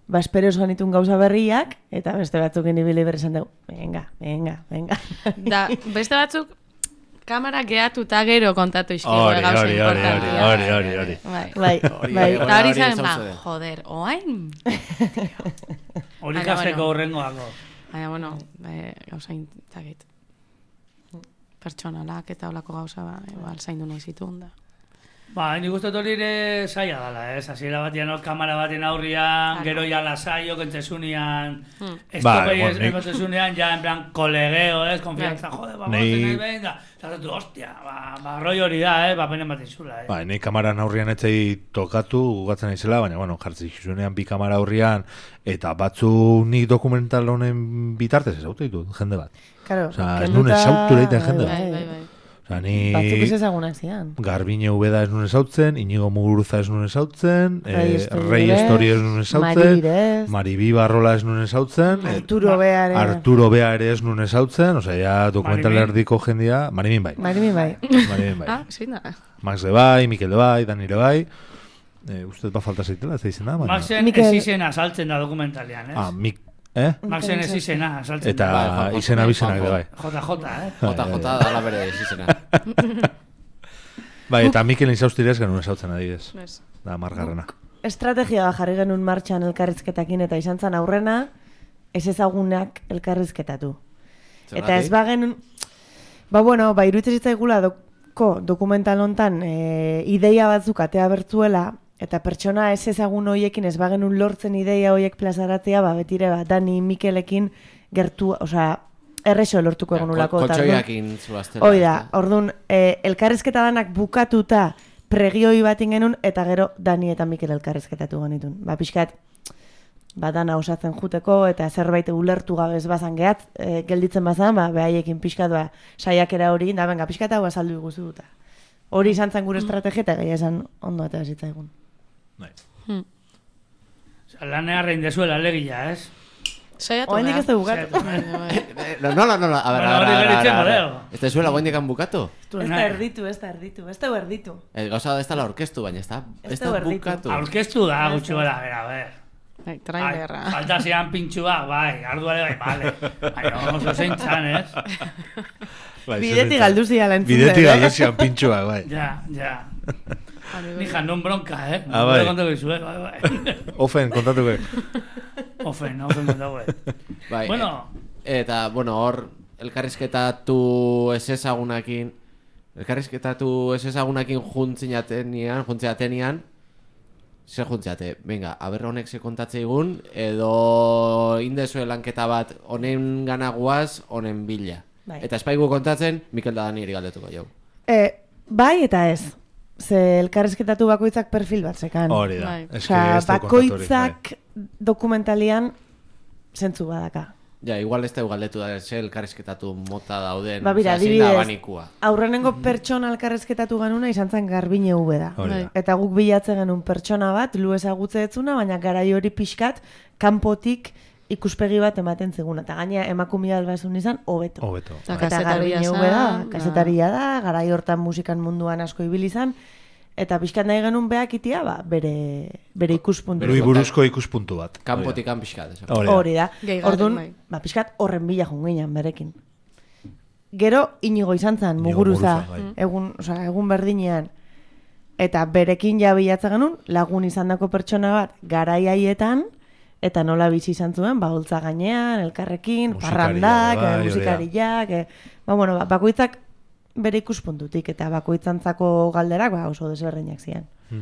F: ba, espero esan ditun gauza berriak, eta beste batzukin ibili berri esan dugu, venga.
E: Da, beste batzuk, kamera gehatuta gero kontatu izkigu
D: Hori.
E: Bai.
F: Bai.
E: Eta hori zen,
A: zauze.
E: joder, oain?
B: Hori
E: Baina,
B: kasteko
E: bueno.
B: horrengoako.
E: Baina, bueno, gauza intzakit. Pertsonalak eta olako gauza, igual zaindu nahi zituen da.
B: Ba, nik uste hori ere zaila dela, Hasiera batean kamera baten aurrian, gero ja lasai, okentzesunean, estopei ekentzesunean, ja en plan kolegeo, konfiantza, jode, ba, nahi behin, da, zatu, hostia, ba, roi hori da, ba, penen bat izula,
D: Ba, nahi kamaran aurrian etzei tokatu, gugatzen naizela, baina, bueno, jartzi zuzenean bi kamara aurrian, eta batzu nik dokumental honen bitartez ezaute ditut, jende bat.
F: Claro,
D: Osa, ez nun ezautu leiten jende bat.
E: Bai.
D: Osa, ni...
F: Batzuk ez ezagunak zian.
D: Garbine Ubeda ez nun ezautzen, Inigo Muguruza ez nun ezautzen,
F: Rei
D: Rei Estori ez nun ezautzen, Maribi Barrola ez nun ezautzen,
F: Arturo
D: Bea ere ez nun ezautzen, osea, ja dokumental erdiko jendia, Marimin bai.
E: Ah, zin da.
D: Max de bai, Mikel de bai, Dani de bai, usted ba falta zeitela, ez da izena?
B: Maxen ez izena saltzen da dokumentalean,
D: Ah,
B: Maxen ez izena saltzen da.
D: Eta izena bizenak de bai.
B: JJ,
A: JJ dala bere izena.
D: Bai, eta Mikel Insaustirez genuen esautzen adibidez. Da, margarrena.
F: Estrategia bat jarri genuen martxan elkarrizketakin eta izan zen aurrena, ez ezagunak elkarrizketatu. Eta ez bagen, iruditzen zitzaigula dokumental hontan ideia batzuk atea bertzuela, eta pertsona ez ezagun hoiekin ez bagenun lortzen ideia hoiek plazaratzea, betire Dani Mikelekin gertu, errexo lortuko egunulako.
A: Kotxoiakin zuaztela.
F: Hoi da, orduan, elkarrizketa danak bukatuta pregioi bat genuen, eta gero Dani eta Mikel elkarrizketatu genitun. Pixkat, dana osatzen juteko, eta zerbait ulertu gabe ez bazan gehat, gelditzen bazan, behaiekin pixkat, saiakera hori, da, benga, pixkat hau azaldu iguzu duta. Hori izan zen gure estrategia, eta gehi esan ondo eta zitzaigun.
B: Lan egarrein dezuela alegia, ez?
E: Saiatu
F: Oendik ez da bukatu.
A: Nola, a
B: ver.
A: Ez da zuela goendik bukatu?
F: Ez da erditu.
A: Gauza da ez da la orkestu, baina ez da bukatu.
B: Aurkeztu da, gutxi gara, a ver.
E: Trailerra.
B: Falta zian pintxuak, arduare bale. Baina, oso zein txan, ez?
F: Bidetik galduzia lan entzun.
D: Bidetik galduzia pintxuak, bai.
B: Ja. Ni jandun bronka,
D: Bai.
B: Bai.
D: Ofen, kontatuko.
B: Ofen kontatuko.
A: Bai,
B: Bueno.
A: Eta, hor, elkarrizketatu ez ezagunakin juntziatenean, ze juntziate, venga, aber honek ze kontatzeigun, edo indezue lanketa bat honen ganaguaz, honen bila.
F: Bai.
A: Eta espaigu kontatzen, Mikel da Dani galdetuko jau.
F: Bai eta ez. Ze elkarrizketatu bakoitzak perfil bat zekan.
D: Hori da.
F: Bakoitzak dokumentalian zentzu badaka.
A: Ja, igual ez da galdetu da, ze elkarrizketatu mota dauden,
F: adibidez, aurrenengo pertsona elkarrizketatu genuna izan zen Garbine Ubeda. Eta guk bilatzen genuen pertsona bat, lu ezagutze etzuna, baina garai hori pixkat, kanpotik ikuspegi bat ematen zeguna. Eta gaina emakumia albazun izan, hobeto. Eta Garbine Ubeda, kasetaria da, garai hortan musikan munduan asko ibili izan, eta pixkat nahi genuen behakitia, bere ikuspuntu.
D: Bere buruzko ikuspuntu bat.
A: Kanpotikan pixkat.
F: Hori da. Orduan, pixkat horren bila junginan berekin. Gero, Inigo izan zen, Muguruza, egun berdinean. Eta berekin ja bilatzen genuen, lagun izandako pertsona bat, garai haietan, eta nola bizi izan zuen, holtza gainean, elkarrekin, parrandak, musikariak, bakoitzak bere ikuspuntutik, eta bakoitzantzako galderak oso desberdinak zian.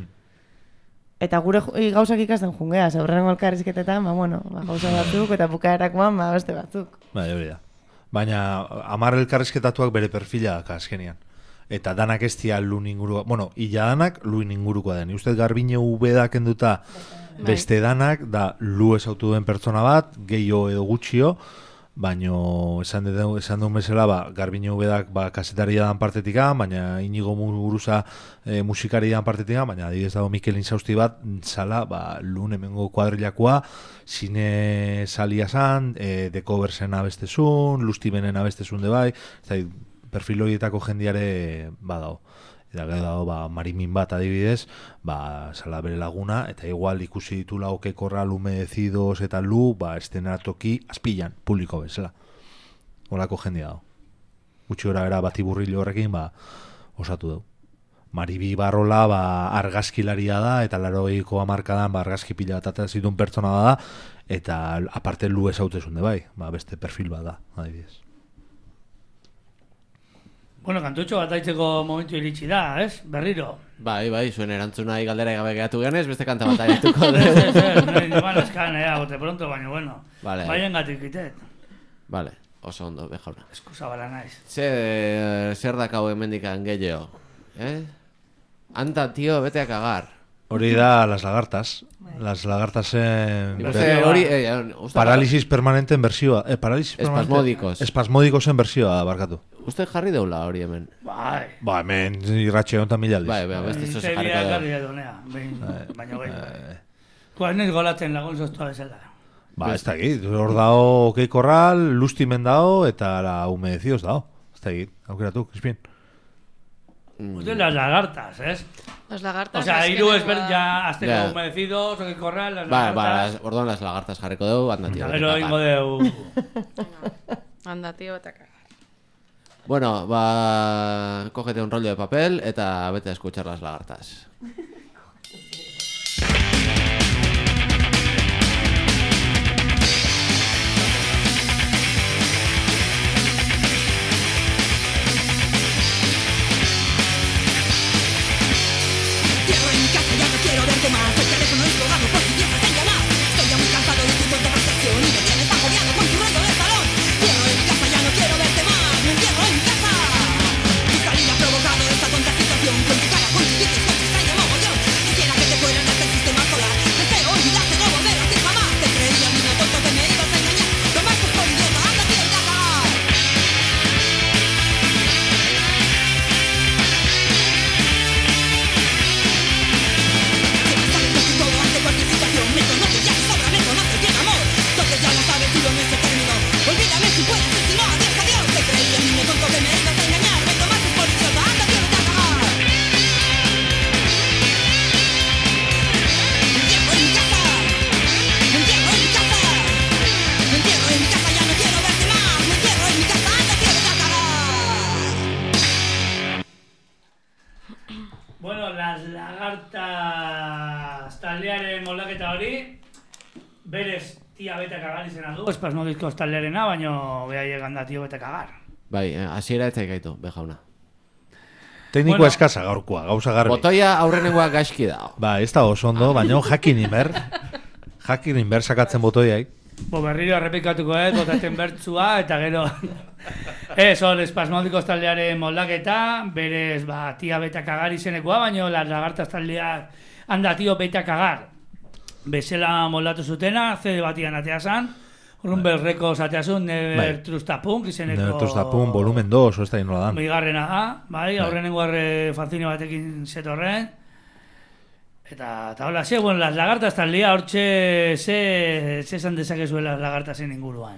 F: Eta gure gauzak ikasten jungea, aurrenengo elkarrizketetan, gauza batzuk, eta bukaerakoan beste batzuk.
D: Bai, hori da. Baina, 10 elkarrizketatuak bere perfila daka azkenian. Eta danak ez dira lun inguruko, illa danak lun ingurukoa den. Ustez Garbine Ubeda kenduta beste danak, da lu esautu duen pertsona bat, gehiago edo gutxio, baino esan duen bezala, Garbine Ubedak kasetaria dan partetik, baina Inigo Muguruza musikari dan partetik, baina adibidez dago Mikel Insausti bat, zala, lun hemengo kuadrilakoa, zine salia zan, dekobersen abestezun, Lustibenen abestezun de bai, perfil horietako jendiare badao. Eta gero dago, marimin bat adibidez, zala bere laguna, eta igual ikusi ditula Oke Korral, Humedecidos eta Lu, estenatoki azpilan, publiko bezala. Horako jendia dago. Gutxi gora bera Batiburrillo horrekin, osatu dugu. Maribi Barrola argazkilaria da, eta 80ko hamarkadan argazki pila bat zituen pertsona da, eta aparte Lu ezautezun bai, beste perfil bat da, adibidez.
B: Bueno, kantutxo bat aitzeko momentu iritsi da, ez? Berriro.
A: Bai, zuen erantzunai galdera gabe gehatu genez, beste kanta bat aituko du.
B: Ez, igual eskan, bote pronto, baina bueno.
A: Vale.
B: Baien gatik itet.
A: Vale, oso ondo, bejauna.
B: Eskusa bala naiz.
A: Zer dakau hemendikan gehiago, Anta, tío, vete a cagar.
D: Hori da Las Lagartas. Las Lagartasen... Parálisis permanente en versioa. Espasmódicos en versioa, barkatu.
A: Uste jarri deula hori hemen.
B: Bai.
D: Hemen irratxe honetan mila aldiz.
A: Beste zoze jarriko
B: deu. Baina gehi. Pues niz golatzen lagun zoztua bezala.
D: Ez da egit. Hor dao Oke Korral, Lustimen dao, eta Humedecidos dao. Ez da egit. Aukeratu, Crispin.
B: Usted las lagartas, ¿es?
E: Las lagartas.
B: O sea, hiru ezberdin ja azteko Humedecidos, Oke Korral, las lagartas.
A: Orduan las lagartas jarriko dugu, anda tío.
B: Gero ingo deu.
E: Anda tío, eta cagar.
A: Bueno, cógete un rollo de papel eta vete a escuchar las lagartas.
C: Cierro en mi casa, ya no quiero verte más. El teléfono es colgado por si piensas en llamar. Estoy ya muy cansado de tu conversación y me tienes agobiado con tu rollo de salón. Cierro en mi casa, ya no quiero verte más. Me encierro en mi casa. Tu salida ha provocado esta tonta situación. Con tu cara, con tus dientes, con tu extraño mogollón. Quisiera que te fueras de este sistema solar. Deseo olvidarte, no volver a ti jamás. Te creía, niño tonto, que me ibas a engañar. Tomaste por idiota, anda, tío, y a cagar. Me conoces ya de sobra, me conoces bien, amor. Entonces ya no sabes si lo nuestro terminó. Olvídame si puedes, si no, adiós, adiós. Te creí el niño tonto que me ibas a engañar. Me tomaste por idiota, anda, tío, vete a cagar. Me entierro en mi casa. Me entierro en mi casa. Me entierro en mi casa, ya no quiero verte más. Me entierro en mi casa, anda, tío, vete a cagar.
B: Bueno, las lagartas taldearen moldaketa hori, berez tia bete kagar izena du. Espasmodizko taldearena, baino behaiek handa tio bete kagar.
A: Bai, hasiera ez gaitu, bejauna.
D: Tekniko eskasa gaurkoa, gauza garbi.
A: Botoia aurrenengoa gaizki da.
D: Ez da oso ondo, baina jakin inber sakatzen botoiaik.
B: Berriro errepikatuko botatzen bertzua, eta gero... hor espasmodikos taldearen moldaketa, berez tia beta kagar izenekoa, baina las lagartas taldeak handa tio beta kagar. Bezela moldatu zutena, CD batian atea zan, Rumble Records atea zuen, Never Trustapunk izeneko...
D: Never Trustapunk, volumen 2, ez da inola dan.
B: Bigarrena da, aurrenengo fanzine batekin zetorren. Eta hola, bueno, las lagartas taldea hortxe ze esan dezakezu las lagartasen inguruan.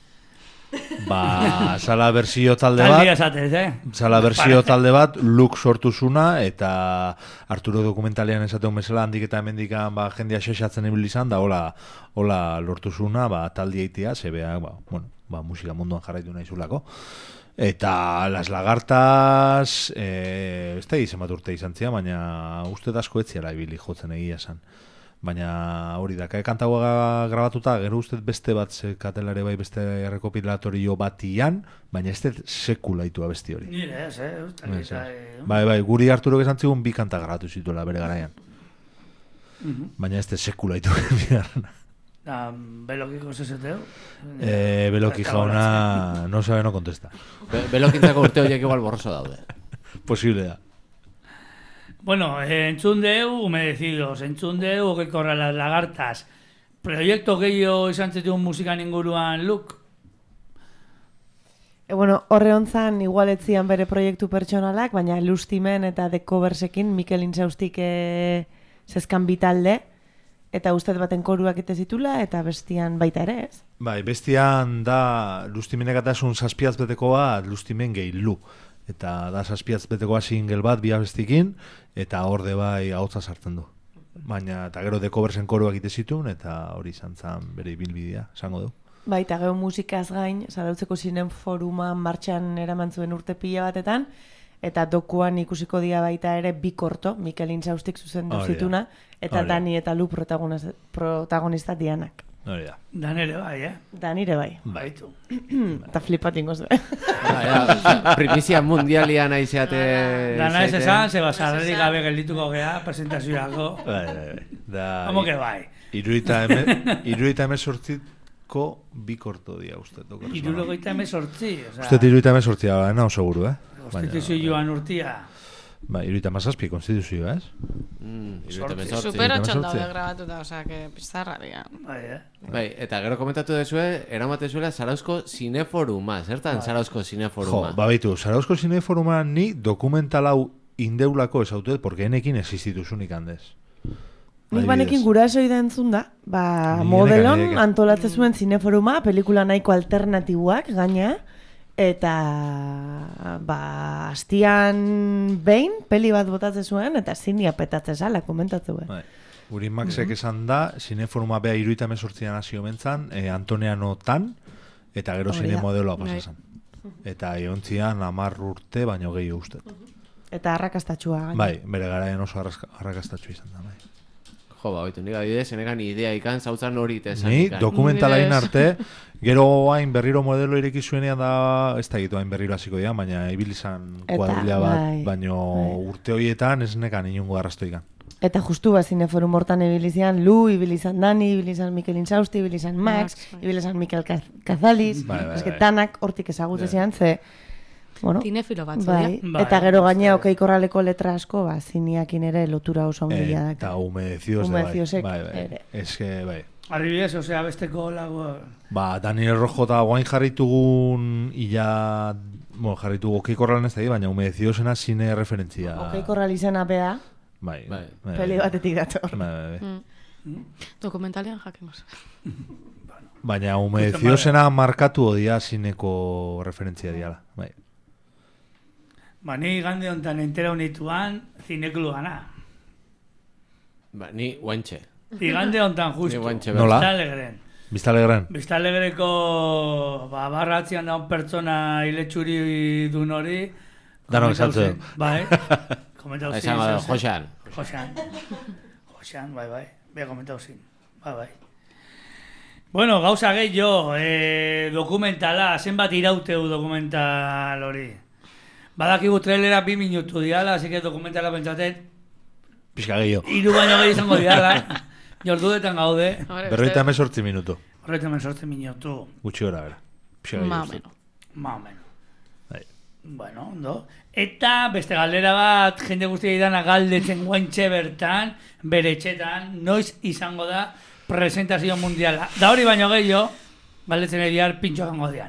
D: Zala bersio talde bat.
B: Taldia esatez,
D: Zala bersio talde bat, Luk sortu zuna, eta Arturo dokumentalean esateun bezala, handik eta hemendikan jendia xexatzen ibili izan, da hola lortu zuna, taldia itea, zebeak, musika munduan jarraitu nahi zulako. Eta las lagartas, ez da izan bat urte izan zia, baina uste asko etziara ibili jotzen egia esan. Baina hori da, kantagoa grabatuta, gero uste beste bat katelare bai beste errekopilatorio batian, baina ez dut sekula itu abesti hori.
B: Nire ez,
D: Bai, guri Arturok esan zigun bi kanta grabatu zituela bere garaian. Baina ez dut sekula itu bigarrena.
B: Belokiko zezeteu?
D: Beloki jauna no sabe, no contesta.
A: Belokintzako urte horiek igual borroso daude.
D: Posible da.
B: Bueno, entzun deu, Humedecidos, entzun deu, Oke Korral, las lagartas. Proiektu gehiago izan zetun musikan inguruan, Luk?
F: Horre hontzan igualetzian bere proiektu pertsonalak, baina Lustimen eta The Coversekin Mikel Intzaustik zezkan bitalde, eta ustez baten koruak ite zitula, eta bestian baita ere, ez?
D: Bai, bestian da Lustimenek atasun 7 beteko bat, Lustimen gehi Lu. eta da 7 beteko single bat bi abestikin, eta horde bai ahotsa sartzen du. Baina, eta gero deko bersen koroak egite zituen, eta hori izan zen bere ibilbidea, esango du.
F: Baita gero musikaz gain, Zarautzeko Zinen Foruma martxan eraman zuen urte pila batetan, eta dokuan ikusiko dia baita ere bi korto, Mikel Intzaustik zuzendu
D: Hori da.
F: zituna, eta
D: Hori da.
F: Dani eta Lu protagonista dianak.
D: Hori da.
B: Dan ere bai,
F: Danire bai.
B: Baitu.
F: Eta flipat ingo zuen.
A: Primizia mundialia nahi zeate...
B: Dana ez esan, ze basarrerik gabe geldituko gea, presentazioako.
D: Bai. Da,
B: Como que bai?
D: Iruita emezortziko bi korto dia uste.
B: 78.
D: Uste iruita emezortzia, nao seguru,
B: Konstituzioan urtia.
D: Bai, iruita mazazpi konstituzioa, ez?
E: Super 8
D: 18.
E: daude grabatuta, osea, que pizarra dira.
B: Bai,
A: Eta gero komentatu dezue, eramate zuela Zarauzko Zineforuma, zertan Zarauzko Zineforuma?
D: Baitu, Zarauzko Zineforuma ni dokumental hau indeulako esautuet, porque enekin existituzunik handez.
F: Nik banekin guraso ida entzun da,
D: Ni
F: modelon
D: neka.
F: antolatzen zuen Zineforuma, pelikula nahiko alternatiboak gaina, eta astian behin peli bat botatzen zuen, eta zinia petatzen zala, komentatzu
D: Bai. Uri Maxek esan da, Zineforuma bea iruita emezortzian hasi omentzan, Antoniano Tan, eta gero
F: Hori
D: zine
F: da.
D: modeloa
E: Bai.
D: pasazan. Eta eontzian 10 urte, baino gehiago uste.
F: Eta arrakastatxua gaina.
D: Bai, bere garaian oso arrakastatxu izan da, bai.
A: Jo, baitu, nik adidez, enekan idea ikan, zautzan hori tesan
D: Ni
A: ikan.
D: dokumentalain
E: Nire
D: arte, gero hain berriro modelo ireki zuenean da, ez da egitu hain berriro hasiko dira, baina ibilizan
F: Eta,
D: kuadrilla bat,
F: bai,
D: baino
F: bai.
D: urte horietan ez nekan inungo arrastoikan.
F: Eta justu Zineforum hortan ibilizan Lu, ibilizan Dani, ibilizan Mikel Intzausti, ibilizan Max,
E: Max, bai.
F: ibilizan Mikel Kazaliz,
D: Bai, bai,
F: eske
D: bai.
F: danak hortik ezagutze zian, ze, bueno,
E: Tinefilo batzu,
F: bai,
B: Bai,
F: eta gero
B: beste-
F: gaina Okei Korraleko letra asko, ziniakin ere lotura oso handia da.
D: Eta humedecios
F: Humedeciosek
D: bai, bai.
F: ere.
D: Ez que, bai.
B: Adibidez, osea, besteko lago...
D: Daniel Rojo eta guain jarritugun jarritugu Okei Korralan ez da, baina humedeciosena zine referentzia.
F: Okei Korral izena bea,
D: Bai,
A: Bai.
F: peli batetik dator.
D: Bai.
E: Dokumentalean jakemos.
D: Baina humedeciosena markatu odia zineko referentzia diala. Bai.
B: Ni gande honetan entera honituan zinekluana.
A: Ni guantxe.
B: Igande honetan justu.
A: Ni guantxe
D: Nola?
B: Biztalegren.
D: Biztalegren.
B: Biztalegreko barratzean daun pertsona iletxuri dun hori.
D: Danok
B: komentatu
D: esaltzen.
B: zen. Bai. Komentau zin.
A: Esango da, Josean.
B: Josean, bai. Bea komentau zin. Bai. Bueno, gauza gehiago, dokumentala, zenbat irauteu dokumental hori. Badakigu trailera 2 minutu diala, así que dokumentala pentsatet,
D: Pixka gehiago.
B: 3 baino gehi izango diala. Jorduetan gaude.
D: Berroita 18 minutu.
B: Horretan 18 minutu.
D: Gutxi gora bera. Pixka gehiago.
E: Ma
D: uste.
E: meno.
B: Ma o menos.
D: Bai.
B: Bueno, ondo. Eta beste galdera bat, jende guztia idana galdetzen guantxe bertan, bere etxetan, noiz izango da presentazio mundiala. Da hori baino gehiago, galdetzen ediar pintxo gango dian.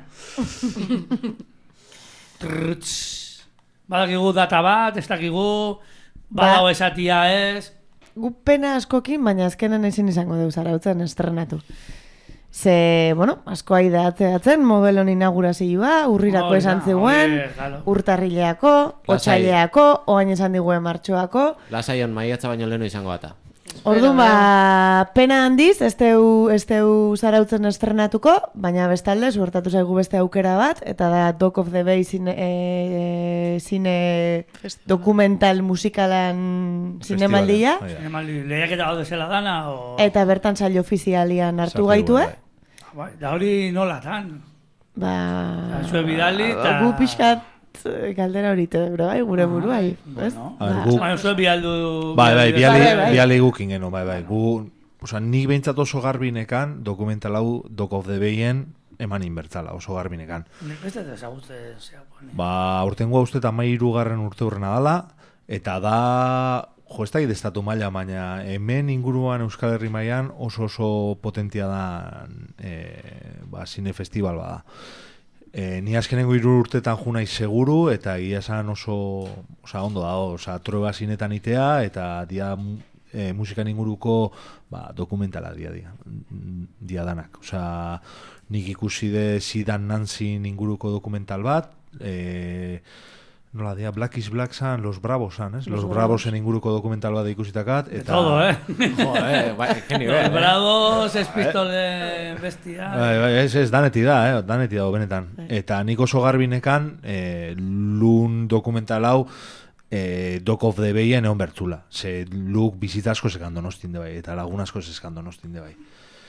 B: Badakigu data bat, ez dakigu, badago esatia ez.
F: Gu pena askokin, baina azkenen ezin izango deuz Zarautzen estrenatu. Ze, bueno, asko aidatzeatzen, modelon inaugurazioa, urrirako
B: Hori da,
F: esan zegoen,
B: hori, claro.
F: urtarrileako,
A: Lasai.
F: otsaileako, oain esan diguen martxoako.
A: Lasaion maiatza baino leheno izango bata.
F: Orduan, pena handiz, ez teu Zarautzen estrenatuko, baina bestalde, suertatu zaigu beste aukera bat, eta da Dog of the Bay zine dokumental musikalan zinemaldia,
D: Bai,
B: Lehiaketa gaude zela dana, o...
F: eta bertan saio ofizialian hartu
D: Sartu
F: gaitue.
D: bai.
B: Bai, da hori nolatan.
F: Ba...
B: Zue bidali, eta...
F: Gu pixkat galdera hori bai, gure buruai. ez?
B: Bueno,
D: A ver, gu-
B: baina zue bialdu...
D: Bai,
F: bai.
D: biali gukin geno, bai. Gu, nik behintzat oso garbinekan dokumental hau Dog of the Bayen eman inbertzala, oso garbinekan.
B: Nik beste ezagutzen zeapone.
D: Urtengoa uste eta 13. urte hurrena dala, eta da, ez da estatu maila, baina hemen inguruan Euskal Herri mailan oso potentia da zine festival bada. Ni azkenengo 3 urtetan ju naiz seguru, eta egia esan oso ondo dago, trueba zinetan itea, eta dia musikan inguruko dokumentala dia danak. Nik ikusi de Zidan Nancy inguruko dokumental bat, nola dia, Black is Black zan, Los Bravos zan, ez? Los Bravosen inguruko dokumental bat ikusitakat.
B: De todo,
A: Joder, qué nivel,
B: Bravos, Sex Pistols, bestia.
D: Bai, ez daneti da, benetan. Eta nik oso garbinekan, lun dokumental hau, Doc of the Bayen egon bertzula. Ze luk bizitza asko sekan Donostin de bai, eta lagun asko sekan Donostin de bai.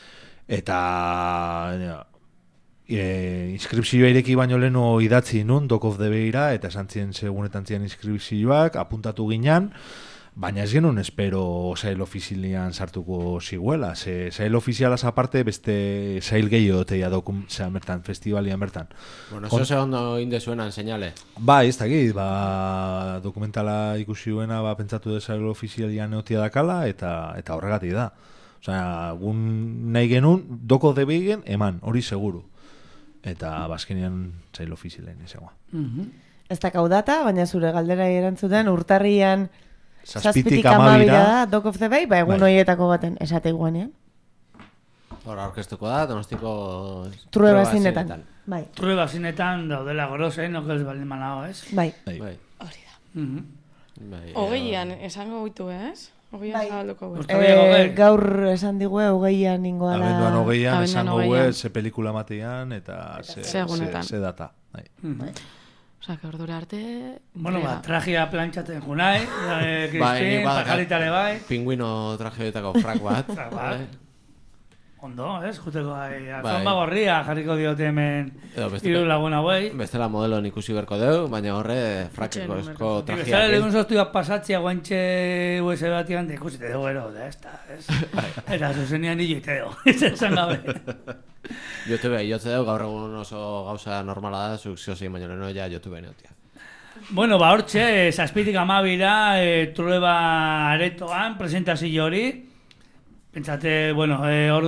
D: Eta inskripzioa ireki baino leno idatzi nun Doc of the Bayra, eta esan ziren segunetan ziren inskripzioak, apuntatu ginean, baina ez genuen espero sail ofizialian sartuko ziguela. Sail ofizialaz aparte beste sail gehiago teia bertan, festivalian bertan.
A: Bueno, eso segundo indezuenan señale.
D: Bai, ez dakit, dokumentala ikusi duena pentsatu de sail ofizialian egotia dakala, eta horregatik da. Osea, gun nahi genuen, doko debeigen eman, hori seguru. Eta bazkenean sail ofizialen izangoa.
F: Ez dakau data, baina zure galdera erantzuten urtarrian
D: Zazpitik
F: 12 da Doc of the Bay, egun
D: Bai.
F: horietako baten esate guanean.
A: Hor aurkeztuko da, Donostiko
F: Trueba zinetan. Bai.
B: Trueba zinetan daudela gorozen, okel baldin manao, ez?
F: Bai.
A: Bai.
E: Hori da.
A: Bai,
E: Hogeian, esango guitu, ez? Hogeian
F: Bai.
E: zabalduko gu.
F: Gaur esan digue hogeian ningoala.
D: Abenduan hogeian,
E: Abenduan
D: esango
E: hogeian.
D: ze pelikula matean, eta
E: Segunetan.
D: ze data. Bai.
E: Osea, que ordura arte...
B: Bueno,
E: entrega.
B: tragia plantxaten junai,
A: Bai,
B: Kristin,
A: nik badakat
B: pajaritare bai.
A: Pingüino trajeetako frak bat.
B: Frak bat.
A: Bai.
B: Ondo, ez? Juteko
A: Bai.
B: alfonba gorria jarriko diote hemen
A: Edo beste-
B: hiru lagun hauei.
A: Bestela modeloan ikusi berko deu, baina horre frakeko
E: Etxeen
A: esko
B: Nik bezala
A: trajeak.
B: legun sortu bat pasatzea guantxe USB batian, ikusite dugu gero, da, ez da, ez? Eta zuzenian nio ite dugu, ez esan gabe.
A: YouTube jotze deu, gaur egun oso gauza normala da, zuk ziozein baino leno ja YouTube neotia.
B: Bueno, ba, hortxe, zazpitik amabira, Trueba aretoan, presentazio hori. Pentsate, bueno,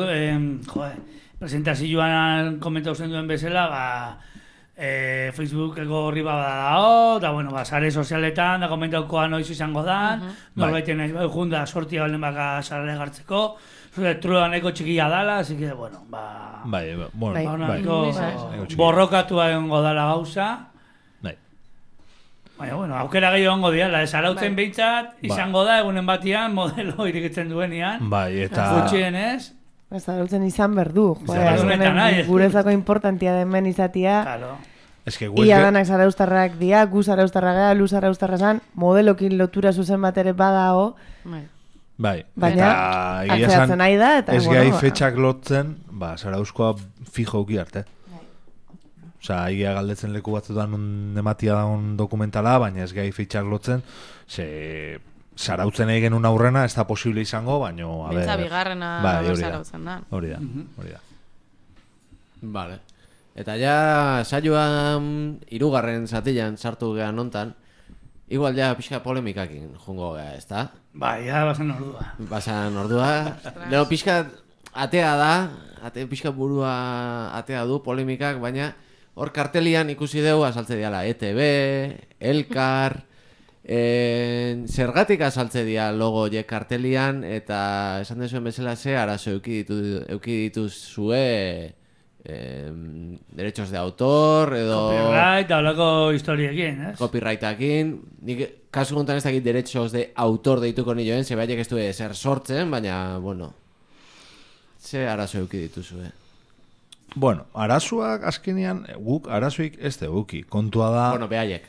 B: presentazioan komentau zen duen bezala, ba, Facebookeko horri badao, eta, bueno, ba, sare sozialetan, da komentaukoa noiz izango da, norbaiten nahiz bai junda sortia balen baka sare gartzeko, zure Trueba nahiko txikia dala, así que, bueno, ba,
D: Bai, bueno,
F: Bai.
B: ba,
D: bai.
B: nahiko borrokatua egongo dala gauza.
D: Bai.
B: Baina, bueno, aukera gehiago ongo diala, ez arautzen behintzat, izango da egunen batian, modelo irikitzen duenean,
D: Bai, eta
B: gutxienez,
F: Ez da izan berdu.
B: Honetan nahi.
F: Guretzako importantia den izatia.
B: claro.
D: eske
F: Ia danak zaraustarrak dia, gu zaraustarra gara, lu zaraustarra zan, modelokin lotura zuzen bat ere badao,
E: Bai.
D: bai,
F: baina
D: eta egia
F: atzeratzen
D: esan,
F: nahi da, eta
D: ez
F: bueno,
D: gai
F: ba,
D: fetxak lotzen, Zarauzkoa fijo uki arte. Osea, egia galdetzen leku batzutan ematia daun dokumentala, baina ez gai fetxak lotzen, ze Zarautzen egin un aurrena, ez da posible izango, baino, a
E: Bintza
D: ber...
E: bigarrena
D: Bai, hori da.
E: zarautzen da.
D: Hori da, hori da.
A: Vale. Eta ja saioan hirugarren zatilan sartu gean nontan, igual ja pixka polemikakin jungo gea, ezta?
B: Bai, ja, bazen ordua.
A: Basan ordua. Leo pixka atea da, pixka burua atea du polemikak, baina hor kartelian ikusi dugu azaltze diala ETB, Elkar, zergatik azaltze dia logo je kartelian, eta esan dezuen bezala ze arazo euki dituzue derechos de autor edo
B: Copyright, eta holako historiekin, ez?
A: copyrightakin. Nik kasu gontan ez dakit derechos de autor deituko nioen, ze baiek ez du ezer sortzen, baina, bueno, ze arazo euki dituzue.
D: Bueno, arazoak azkenean, guk arazoik ez duguki. Kontua da...
A: Bueno, behaiek.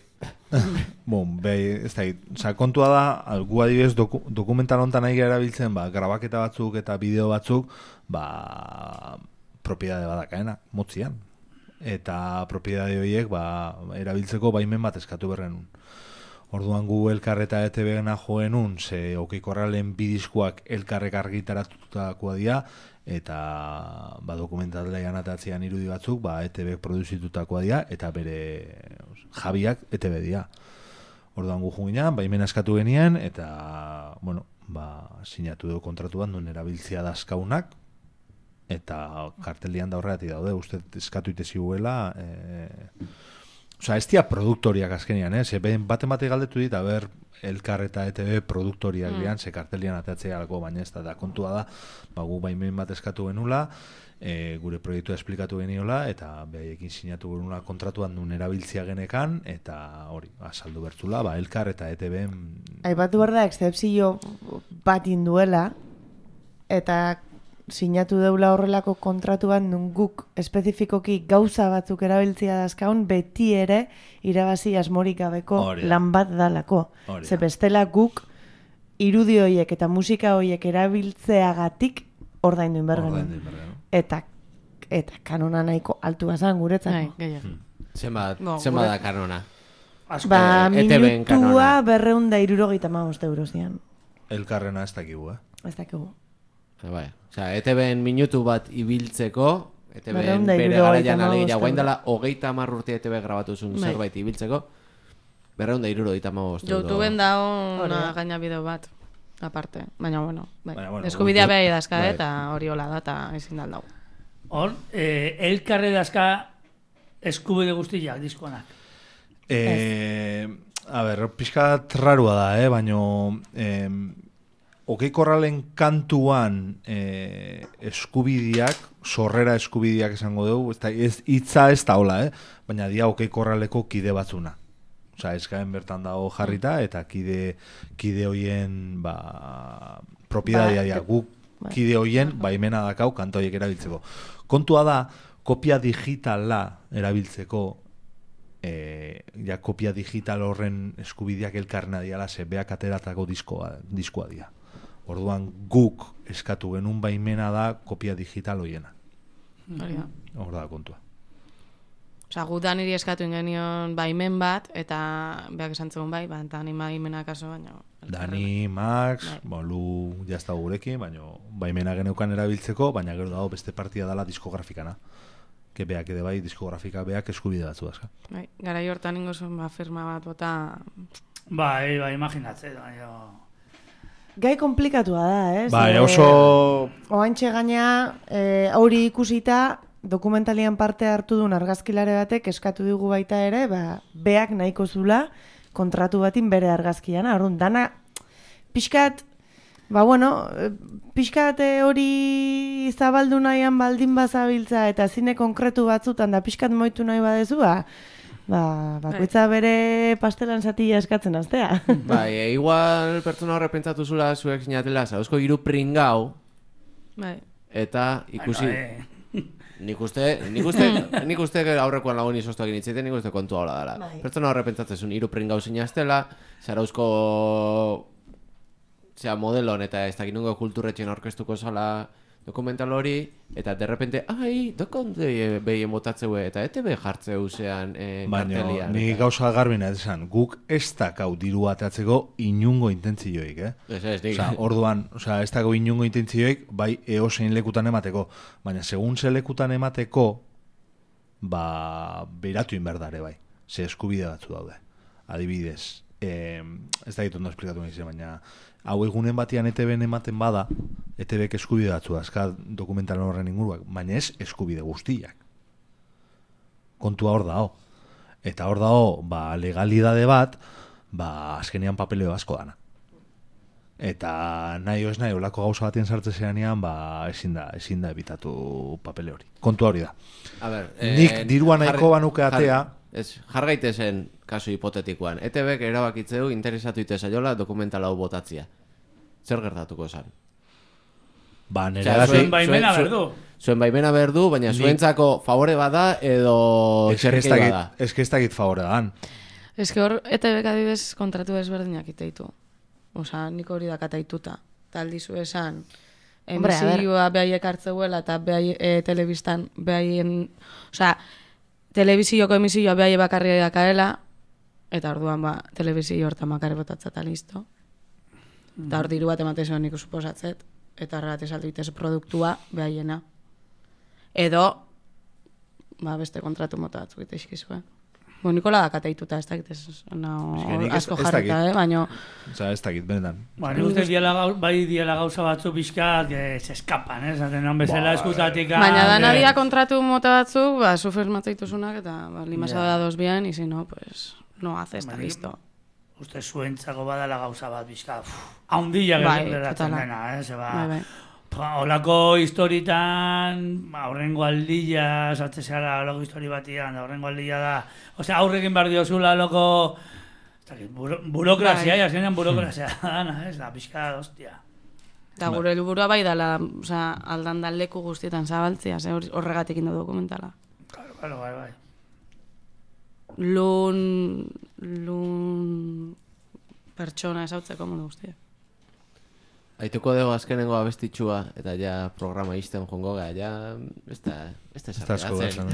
D: Ez da, oza, kontua da, gu adibidez dokumental honetan nahi erabiltzen, grabaketa batzuk eta bideo batzuk, propiedade badakaena, motzian. Eta propiedade horiek, erabiltzeko baimen bat eskatu berrenun. Orduan gu Elkar eta ETB-gena joenun, ze okikorralen bidizkoak Elkarrek argitaratutakoa dira, eta dokumentalaian atatzean irudi batzuk, ETB produzitutakoa dira, eta bere jabiak ETB dira. Orduan gu junginan, baimen askatu genien, eta, bueno, sinatu dugu kontratu bat, duen erabiltzia dazkaunak, eta kartelian da horregatik daude, uste eskatu itezi guela, Osa, ez dira produktoriak azkenian, bate galdetu dit, Elkar eta ETV produktoriak dian, ze kartelian atatzea algo, baina ez da kontua da, gu baimen bat eskatu genula, gure proiektua esplikatu geniola, eta behaiekin sinatu genula kontratuan duen erabiltzia genekan, eta hori, saldu bertzula, Elkar eta ETV...
F: Aipatu behar da, excepzio bat induela, eta sinatu deula horrelako kontratuan nun guk espezifikoki gauza batzuk erabiltzia dazkaun, beti ere irabazi asmorik gabeko lan bat dalako. Ze bestela guk irudi hoiek eta musika hoiek erabiltzeagatik ordaindu inbergenu. Eta kanona nahiko altua zan guretzako.
A: Zenbat da kanona?
F: Minutua 275 euros dian.
D: Elkarrena ez dakigu,
F: Ez dakigu.
A: ETV-en minutu bat ibiltzeko, ETV-en bere garaian alegia, guain dela 30 urte ETV grabatu zuen zerbait ibiltzeko, 275 €.
E: YouTubeen dago gaina bideo bat, aparte. Baina, eskubidea behar idazka eta hori hola da, eta ezin da dago.
B: Hor, elkarre dazka eskubide guztiak diskoanak.
D: Pixkat rarua da, baina... Okei Korralen kantuan eskubideak, sorrera eskubideak esango dugu, hitza ez da hola, baina dia Okei Korraleko kide batzuna. Osa, eskaen bertan dago jarrita, eta kide hoien propiedadia dira. Guk kide hoien baimena dakau kantu horiek erabiltzeko. Kontua da, kopia digitala erabiltzeko, kopia digital horren eskubideak elkarrena diala, beak ateratako diskoa dira. Orduan guk eskatu genuen baimena da kopia digital hoiena. Hor da kontua.
E: Osa, gu Daniri eskatu ingenion baimen bat, eta beak esan zegoen Dani baimena kaso, baina...
D: Dani, Max, Lu jazta gurekin, baina baimena geneukan erabiltzeko, baina gero dago beste partia dela diskografikana. Beak ere diskografika beak eskubide batzu dazka.
E: Garai hortan ingo zuen firma bat bota...
B: Imaginatzen,
F: Gai komplikatua da,
D: oso...
F: Oantxe gaina, hori ikusita, dokumentalian parte hartu duen argazkilare batek eskatu digu baita ere, beak nahiko zula kontratu batin bere argazkian. Arrun, dana, pixkat, pixkat hori zabaldu nahian baldin bazabiltza eta zine konkretu batzutan da pixkat moitu nahi badezu, bakoitza bere pastelan zatia eskatzen aztea.
A: Igual pertsona horre pentsatu zula zuek sinatela, zauzko hiru pringau, eta ikusi... Nik uste aurrekoan lagun izostuak initziten, nik uste kontua hola dela. Pertsona horre pentsatzen hiru pringau sinaztela, zarauzko modelon eta ez dakinungo kulturretxen orkestuko zala dokumental hori, eta derrepente, dokonde behien botatzeue, eta ETV jartzeu zean kartelian.
D: Ni gauza garbina esan, guk ez dakau diru atatzeko inungo intentzioik, Orduan, ez dago inungo intentzioik, bai eosein lekutan emateko, baina segun ze lekutan emateko, beiratu inberdare bai, ze eskubide batzu daude. Adibidez, ez da ondo esplikatu nahi baina hau egunen batian ETV-en ematen bada, ETV-ek eskubide batzu azka dokumental horren inguruak, baina ez eskubide guztiak. Kontua hor dago. Eta hor dago, legalidade bat, azkenean papeleo asko dana. Eta nahi ez nahi, olako gauza batien sartzezeanean, ezin da ebitatu papele hori. Kontua hori da. Nik dirua nahiko banuke atea...
A: Jargaitezen kasu hipotetikoan. ETV-ek erabakitzeu interesatu itezaiola dokumental hau botatzia. Zer gertatuko esan?
B: Zuen baimena berdu.
A: Zuen baimena berdu, baina zuentzako favore bada edo txerrikei bada.
D: Ez que ez dakit favore dan.
E: Ez que hor ETV-ek adibidez kontratu ezberdinak iteitu. Osa, nik hori dakataituta. Taldizu esan, emisioa behaiek hartzeuela eta telebistan behaien... Osa, telebizioko emisioa behai bakarri dakaela, eta orduan telebizio hortan bakarri botatza eta listo. Eta hor diru bat ematezoan nik suposatzet, eta horregat esaldu itez produktua behaiena. Edo, beste kontratu mota batzuk ite eskizue. Nikola dakateituta, ez dakit asko jarrita, baina...
D: Osa, ez dakit, benetan.
B: Nik uste diela gauza batzu pixkat, se eskapan, zaten non bezala eskutatik...
E: Baina danadia kontratu mota batzuk, zu firmatzeituzunak, eta limasa da dos bien, y si no, pues, no hace, está listo.
B: Uste zuentzako badala gauza bat pixkat, haundilla geratzen dena, zeba... Olako historitan, aurrengo aldilla, sartze zara olako histori batian, aurrengo aldilla da, osea, aurrekin behar diozula olako, burokrazia, azkenean burokrazia dana, ez da, pixka, hostia.
E: Eta gure helburua bai dala, osea, aldan leku guztietan zabaltzea, horregatik indo dokumentala.
B: Claro, bai.
E: Lun pertsona esautzeko modu guztia.
A: Aituko dugu azkenengo abestitxua, eta ja programa izten jongo gara, ja... Ez da esarriatzen.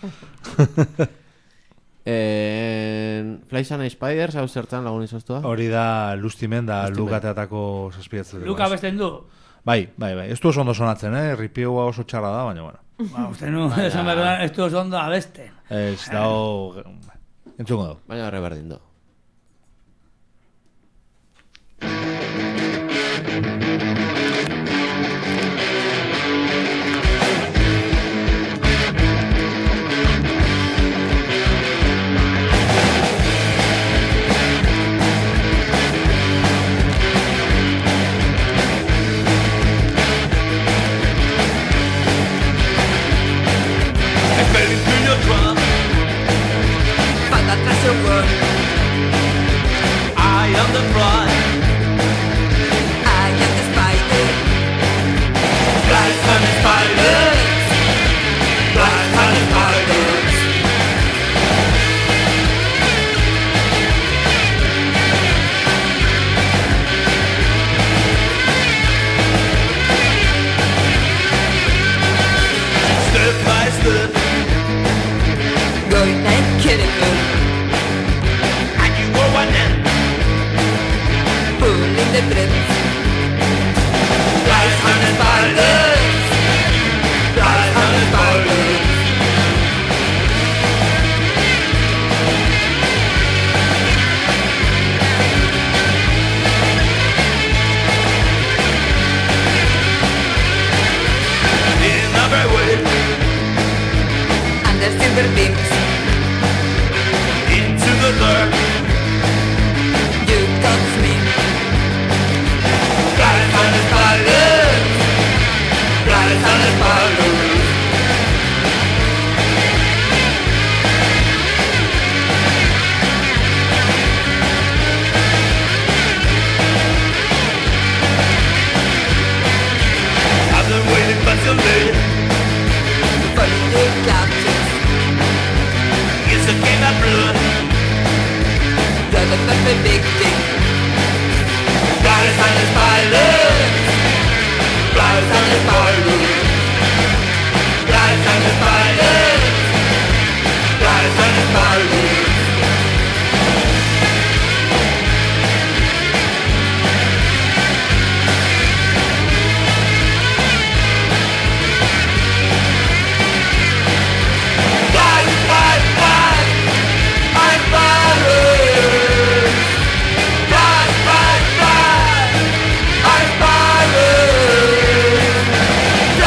A: Flies and Spiders, hau zertan lagun izoztua?
D: Hori da Lustimen da Lukateatako saspiatzen.
B: Luka abesten du?
D: Bai. Ez du oso ondo sonatzen, Ripioa oso txarra da, baina bueno.
B: Uste nu, esan berda, ez du oso ondo abesten.
D: Ez dago... Entzungo du.
A: Baina horre berdin du.
C: I am the fly. I am the spider. Flies and spiders. Flies and spiders. Step by step, going and killing me. Pulling the threads. Flies and spiders. Flies and spiders. In every way. Under silver beams. Into the dark. You touch me. Flies and spiders. Flies and spiders. I've been waiting patiently for your captures. It's a game of blood. You're the perfect big thing. Flies and spiders. Flies and spiders. Flies and spiders. Flies and spiders.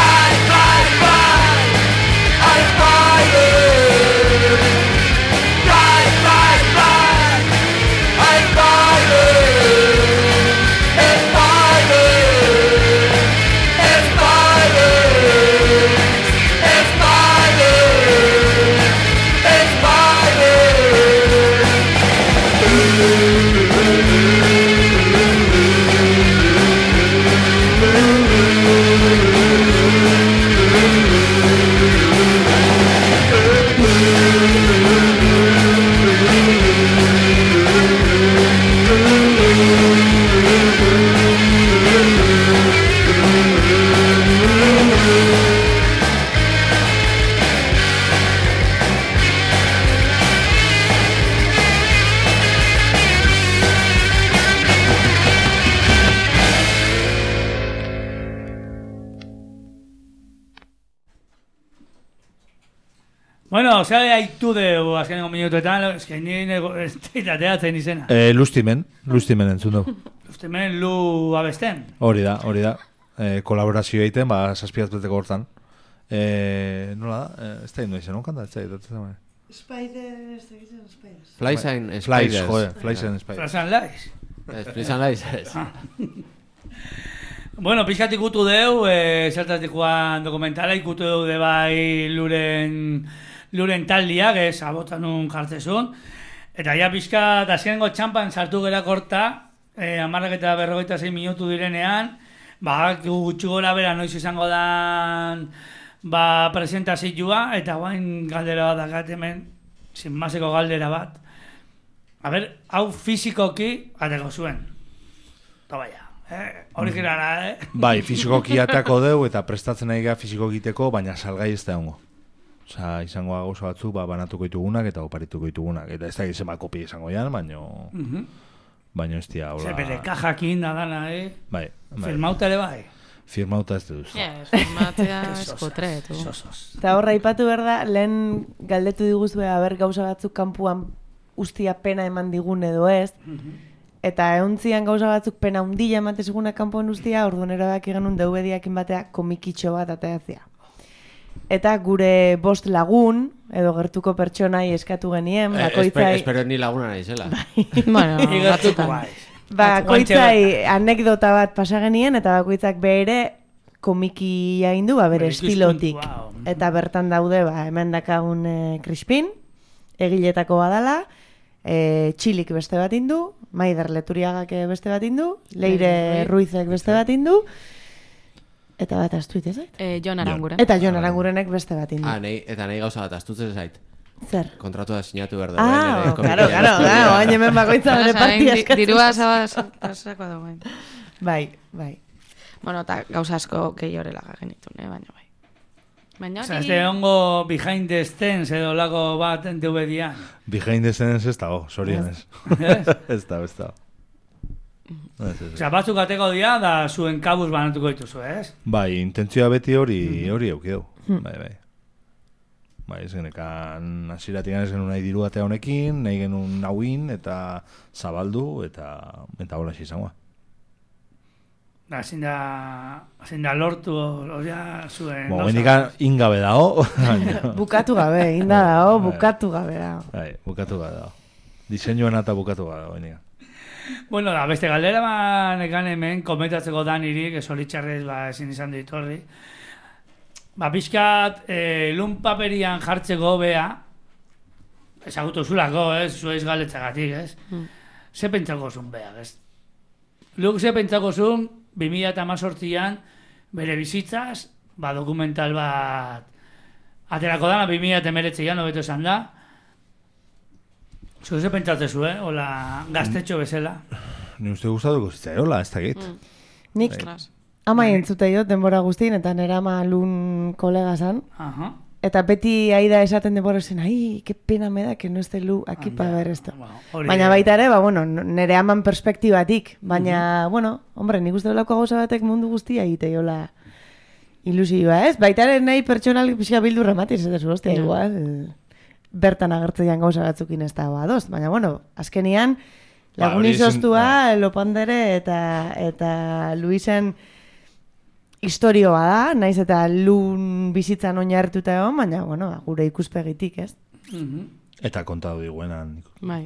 C: Fly,
B: Bueno, zer haitu dugu azkenengo minutuetan, esken nien ateatzen izena.
D: Lustimen entzun dugu.
B: Ustemen lu abesten.
D: Hori da. Kolaborazio egiten, saspiatuteko hortan. Nola da? Ez da hindu izan, onkanta? Ez da hindu.
F: Spiders, egiten Spiders.
A: Flies and
D: Flies,
A: Spiders.
D: joder, Flies and Spiders.
B: Frazan laiz.
A: Flies and Lies, ez.
B: Bueno, pixkat ikutu deu, zertaz dikuan dokumentala, ikutu deu de bai luren taldiak, abotanun jartzezun. Eta ja pixkat azkenengo txampan sartu gerak horta, 46 minutu direnean, gutxi gora bera noiz izango dan presentazioa, eta guain galdera bat dakat hemen, zinmaseko galdera bat. A ber, hau fizikoki ateko zuen. Eta baina. Originala,
D: Bai, fizikoki atako deu eta prestatzen nahi gara fiziko egiteko, baina salgai ez da hongo. Osa, izango gauza batzuk, banatuko ditugunak eta oparituko ditugunak. Eta ez da gizema kopi izango jan, baina ez dia, hola...
B: Bere kajakin da dana,
D: Bai.
B: Firmauta ere bai.
D: Firmauta ez duz.
E: Firmatzea eskotretu.
F: Eta horra ipatu behar da, lehen galdetu diguzue, haber gauza batzuk kanpuan ustia pena eman digun edo ez, eta eontzian gauza batzuk pena undila emate seguna kanpoan ustia, orduan erabaki genuen DVD-akin batea komikitxo bat ateatzea. Eta gure 5 lagun, edo gertuko pertsonai eskatu genien, bakoitzai...
A: Espero ni laguna nahi zela.
E: Bueno,
B: Igertuko bai.
F: Bakoitzai anekdota bat pasa genien, eta bakoitzak bere komikia indu, bere estilotik. Eta bertan daude, hemen dakagun Crispin, egiletako badala, Txilik beste bat indu, Maider Leturiagak beste bat indu, Leire Ruizek beste bat indu, eta bat astuit ez zait?
E: Jon Aranguren.
F: Eta Jon Arangurenek beste bat indu.
A: Eta nahi gauza bat astutzen zait.
F: Zer?
A: Kontratua sinatu behar dugu.
F: Claro, baina hemen bakoitza bere partia eskatzen.
E: Dirua zabazako dagoen.
F: Bai.
E: Bueno, eta gauza asko gehiorela genitun, baina bai. Baina
B: hori... Zazte hongo behind the scenes edo lago bat DVD-an.
D: Behind the scenes ez dago, sorionez. Ez dago.
B: Osa, batzuk ateko dira, da zuen kabuz banatuko dituzu, ez?
D: Bai, intentzioa beti hori eukideu. Bai. Bai, ez genekan hasiratik ez genuen nahi diru atea honekin, nahi genuen nauin, eta zabaldu, eta hola izangoa.
B: Ezin da lortu zuen...
D: Benika ingabe dago.
F: Bukatu gabe, inda dago, bukatu gabe dago.
D: Bai, bukatu gabe dago. Diseinuan eta bukatu gabe dago, benika.
B: Bueno, da, beste galdera nekan hemen, komentatzeko da niri, que solitxarrez ezin izan ditorri. Pixkat, lun paperian jartzeko bea, ezagutu zulako, zuez galetzagatik, ez? Ze pentsako zuen bea, ez? Luk ze pentsako zuen, 2018an, bere bizitzaz, dokumental bat, aterako dana, 2019an, hobeto esan da. Zu ze pentsatzezu, hola, gaztetxo bezala.
D: Ni uste gustatuko zitzai, hola, ez dakit.
F: Nik ama entzutei dut denbora guztien, eta nera ama lun kolega zan. Eta beti aida esaten denbora zen, ai, que pena me da, que no este lu aquí para ver esto. Baina baita ere, nere aman perspektibatik. Baina, hombre, nik uste dolako gauza batek mundu guztia egitei, hola, ilusioa, ez? Baita ere nahi pertsonal pixka bildu rematiz, ez desu, hostia, igual, bertan agertzean gauza batzukin ez dago adoz. Baina, azkenian, lagun izostua, Lopandere eta Luisen historioa da, naiz eta lun bizitzan oinarrituta egon, baina, gure ikuspegitik, ez?
D: Eta kontatu diguenan.
E: Bai,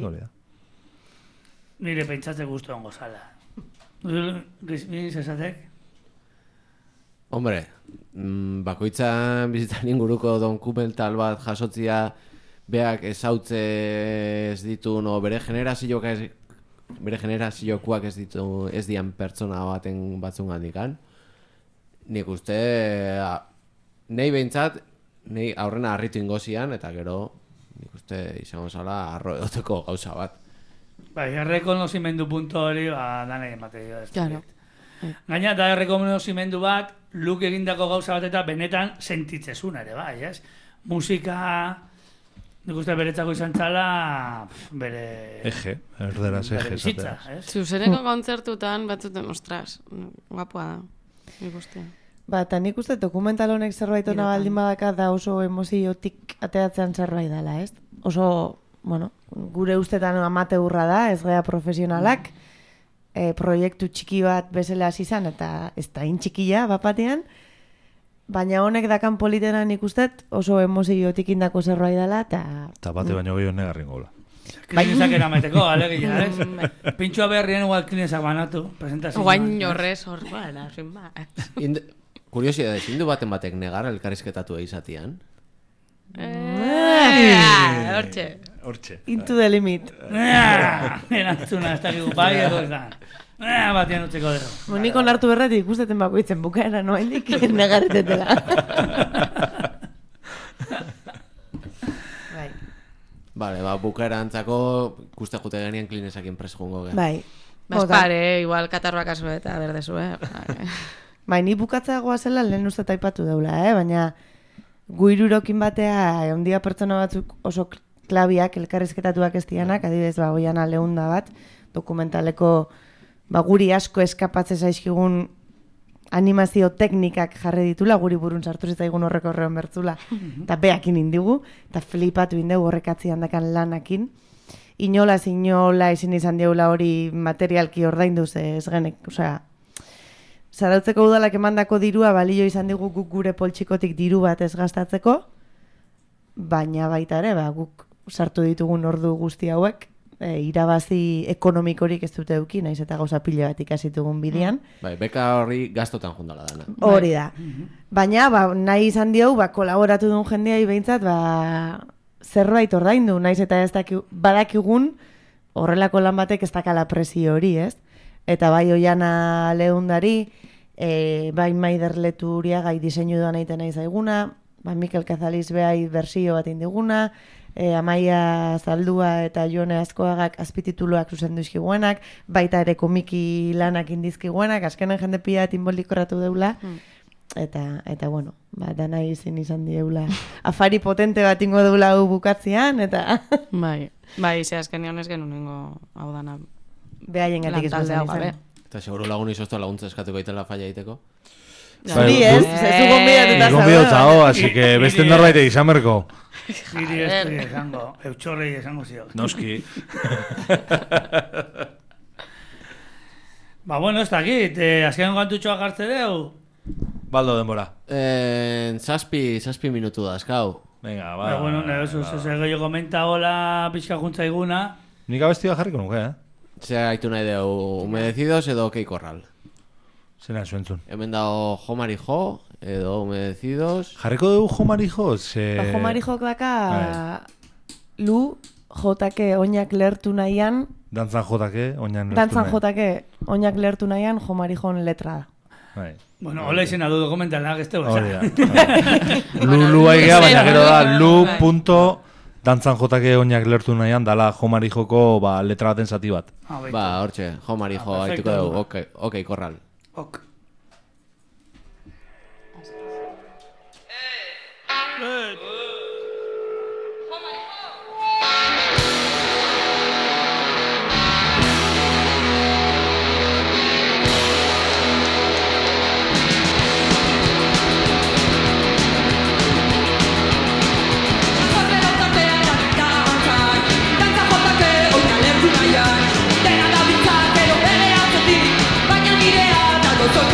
B: nire pentsatze guztu ongo zala. Rizmiz esatek?
A: Hombre, bakoitzan bizitzan inguruko dokumental bat jasotzia beak ezautze ez ditu, bere generaziokoak ez dian pertsona baten batzungandikan. Nik uste, nahi behintzat, nahi aurrena harritu ingozian, eta gero, nik uste izango zala arro edoteko gauza bat.
B: Bai, errekonozimendu puntu hori, danei emate dio.
E: Claro.
B: Gaina, da errekonozimendu bat, Luk egindako gauza bat eta benetan sentitzezuna ere, bai, ez? Musika, nik uste beretzako izan txala, bere...
D: Eje, erderaz eje.
E: Zuzeneko kontzertutan batzuten, ostras, guapua da.
F: eta nik uste dokumental honek zerbait ona baldin badaka da oso emoziotik ateratzean zerbait dela, ez? Oso, bueno, gure ustetan amateurra da, ez gea profesionalak, proiektu txiki bat bezala hasi izan eta ez da txikia bapatean, baina honek dakan politena nik ustet oso emoziotik indako zerbait dela
D: eta bate baino gehiago negarrin gola.
B: Klinesak eramateko, alegia, ez? Pintxoa beharrien igual klinesak banatu, presentazio.
E: Guain horrez hor, sin ba.
A: Kuriosidade, zindu batek negar elkarrizketatu izatian?
E: Hortxe.
F: Into the limit.
B: Erantzuna, ez dakigu bai edo ez da. Batian utzeko dugu.
F: Nik onartu berretik ikusteten bakoitzen bukaera noendik negarretetela.
A: Bale, bukaera antzako ikuste jute genien klinesakin presjungo gen.
F: Bai.
E: Baspare, igual katarroak azu eta berdezu,
F: Bai, ni bukatzagoa zela lehen uste taipatu daula, baina gu hirurokin batea ondia pertsona batzuk oso klabiak elkarrizketatuak ez dianak, adibidez, Oiana Leunda bat, dokumentaleko guri asko eskapatze zaizkigun animazio teknikak jarri ditula, guri burun sartu zitzaigun horreko horrean bertzula, eta beakin indigu, eta flipatu indegu horrekatzi handakan lanakin. Inola ezin izan diogula hori materialki ordaindu ze ez genek, osea, Zarautzeko udalak emandako dirua balio izan digu guk gure poltsikotik diru bat ez gastatzeko, baina baita ere, guk sartu ditugun ordu guzti hauek, irabazi ekonomikorik ez dute eduki, naiz eta gauza pila bat ikasitugun bidean.
A: Bai, beka horri gastotan jundala dana.
F: Hori da. Baina, nahi izan diau, kolaboratu duen jendeai behintzat, zerbait ordaindu, naiz eta ez badakigun horrelako lan batek ez dakala presio hori, ez? Eta bai Oiana Leundari, bai Maider Leturiagai diseinu doan egiten nahi zaiguna, bai Mikel Kazaliz behai bersio bat indiguna, Amaia Zaldua eta Jone Azkoagak azpitituluak zuzendu izkiguenak, baita ere komiki lanak indizkiguenak, azkenen jende pila inboldikoratu deula, eta bueno, dana izan dieula. Afari potente bat ingo deula hau bukatzean, eta...
E: Bai, ze azkenion ez genunengo hau dana.
F: Behaien gatik izan izan.
A: Eta seguro lagun izoztu laguntza eskatuko itela falla egiteko.
F: Zuri ez, zezu gonbidatuta zau.
D: Gonbidatuta, así que beste norbait izan berko.
B: Giri ez esango, eutxorrei esango ziok.
D: Noski.
B: Bueno, ez dakit, azken gantutxoa gartze deu?
D: Baldo denbora.
A: 7 minutu da, eskau.
D: Venga, ba.
B: Bueno, gehiago komenta hola pixka juntza iguna.
D: Nik abestia jarriko nuke,
A: Zer gaitu nahi deu, humedecidos edo kei korral?
D: Zena zuentzun.
A: Hemen dago Jomari Jo, edo humedecidos...
D: Jarriko dugu Jomari Jo?
F: Jomari Jok daka Lu jotake oinak lertu nahian...
D: Dantzan jotake oinak lertu nahian.
F: Dantzan jotake oinak lertu nahian Jomari Jon letra da.
B: Bueno, hola izena du dokumentalak, ez tegu
D: Lu aigea, baina gero da lu. Dantzan jotake oinak lertu nahian, dala Jomari Joko letra baten zati bat.
A: Hortxe, Jomari Jo, haituko dugu, okei, korral.
B: Ok.
C: Baina nirea dago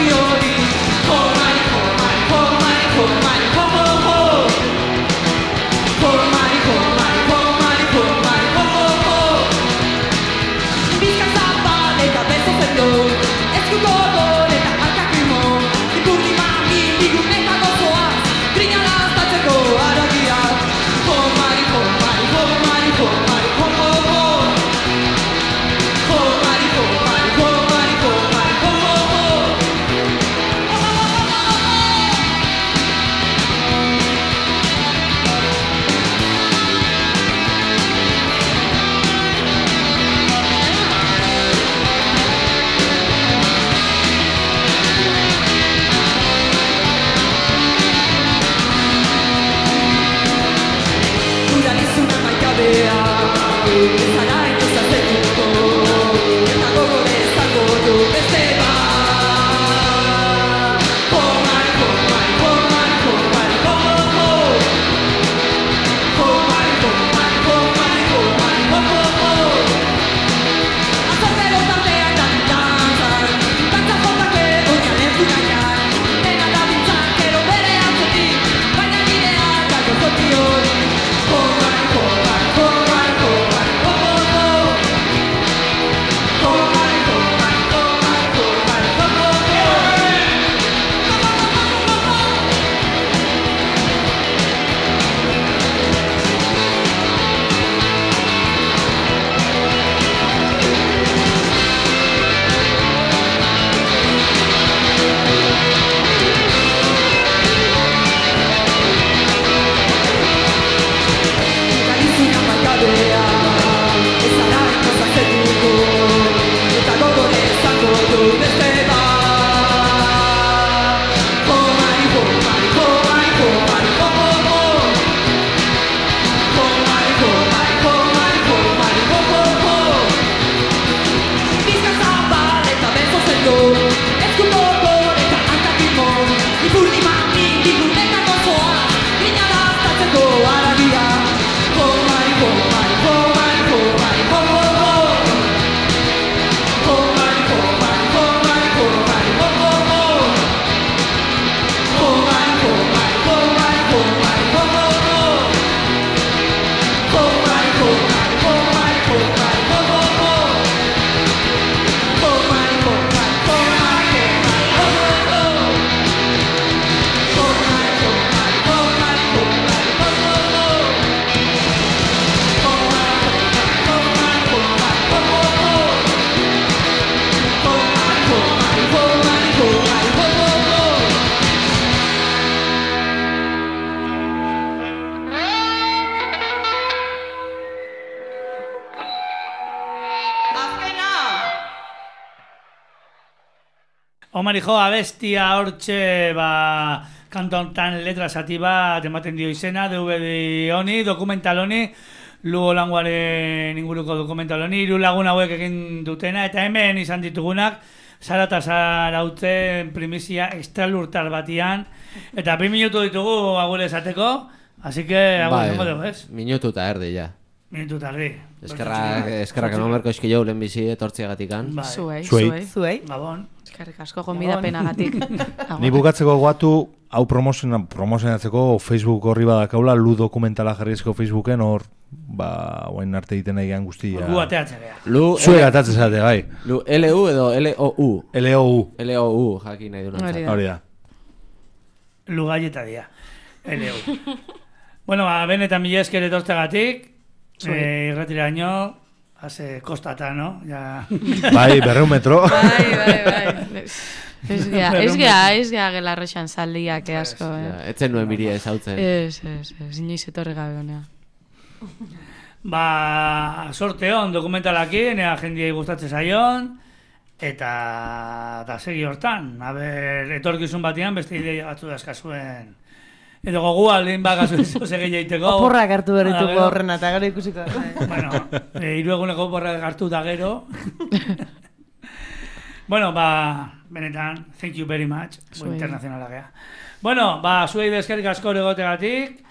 B: Omari jo, abestia hortxe, kantu honetan letra zati bat ematen dio izena, DVD honi, dokumental honi, Lugo Languaren inguruko dokumental honi, 3 lagun hauek egin dutena, eta hemen izan ditugunak, Sara eta Zarautzen primizia estralurtar batian, eta 2 minutu ditugu agure esateko, así que agure zengo dugu, ez?
A: Minutu eta erdi, ja.
B: Minutu eta erdi.
A: Eskerrak enomerko eski jau lehen bizi etortziagatikan.
E: Zuei.
B: Gabon.
E: Eskerrik asko gonbidapenagatik.
D: Ni bukatzeko goatu, hau promozionatzeko Facebook horri badakaula, Lu dokumentala jarrizko Facebooken, hor, oain arte egiten nahi guztia.
B: Gu ateatzea.
D: Zuek atatzen zate, bai.
A: Lu, L-U edo L-O-U?
D: L-O-U.
A: L-O-U, jakin nahi du.
D: Hori da.
B: Lu galleta dia. L-O-U. Bueno, benetan mila esker etortzegatik, irretiraino, haze kostata, no?
D: Bai, 200 metro.
E: Bai. Ez gea gelarrexan zaldiak asko.
A: Etzen nuen biria ezautzen.
E: Ez, inoiz etorri gabe honea.
B: Sorte hon dokumentalakin, ea jendiei gustatzen zaion, eta segi hortan. Etorkizun batean beste ideia batzu dazkazuen. Edo gogu aldin bakazu segei eiteko.
F: Oporrak hartu berrituko horrena, eta gero ikusiko.
B: Bueno, 3 eguneko oporrak hartu da gero. Bueno, benetan, thank you very much. Internazionala gea. Bueno, zuei eskerrik asko egotegatik.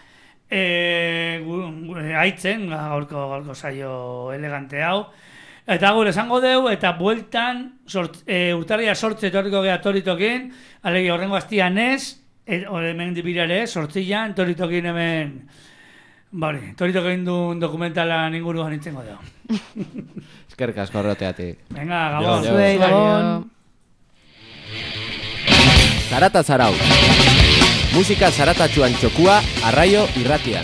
B: Aitzen, gaurko saio elegante hau. Eta gure esango deu, eta bueltan, urtarria 8 etorriko gea toritokin, alegi horrengo aztian ez, hemen dibirare, 8an, toritokin hemen, toritokin duen dokumentalan inguruan itzengo deu.
A: Eskerrik asko horreteatik.
B: Venga, gabon.
F: Zuei, gabon.
A: Zarata Zarau. Musika zaratatxuan txokua, arraio irratian.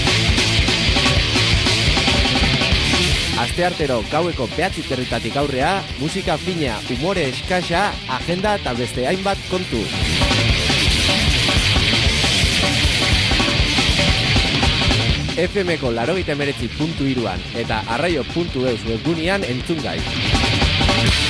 A: Asteartero gaueko 9:00 aurrea, musika fina, umore eskasa, agenda eta beste hainbat kontu. FMko 89.3an eta arraio.eus webgunean entzun gai.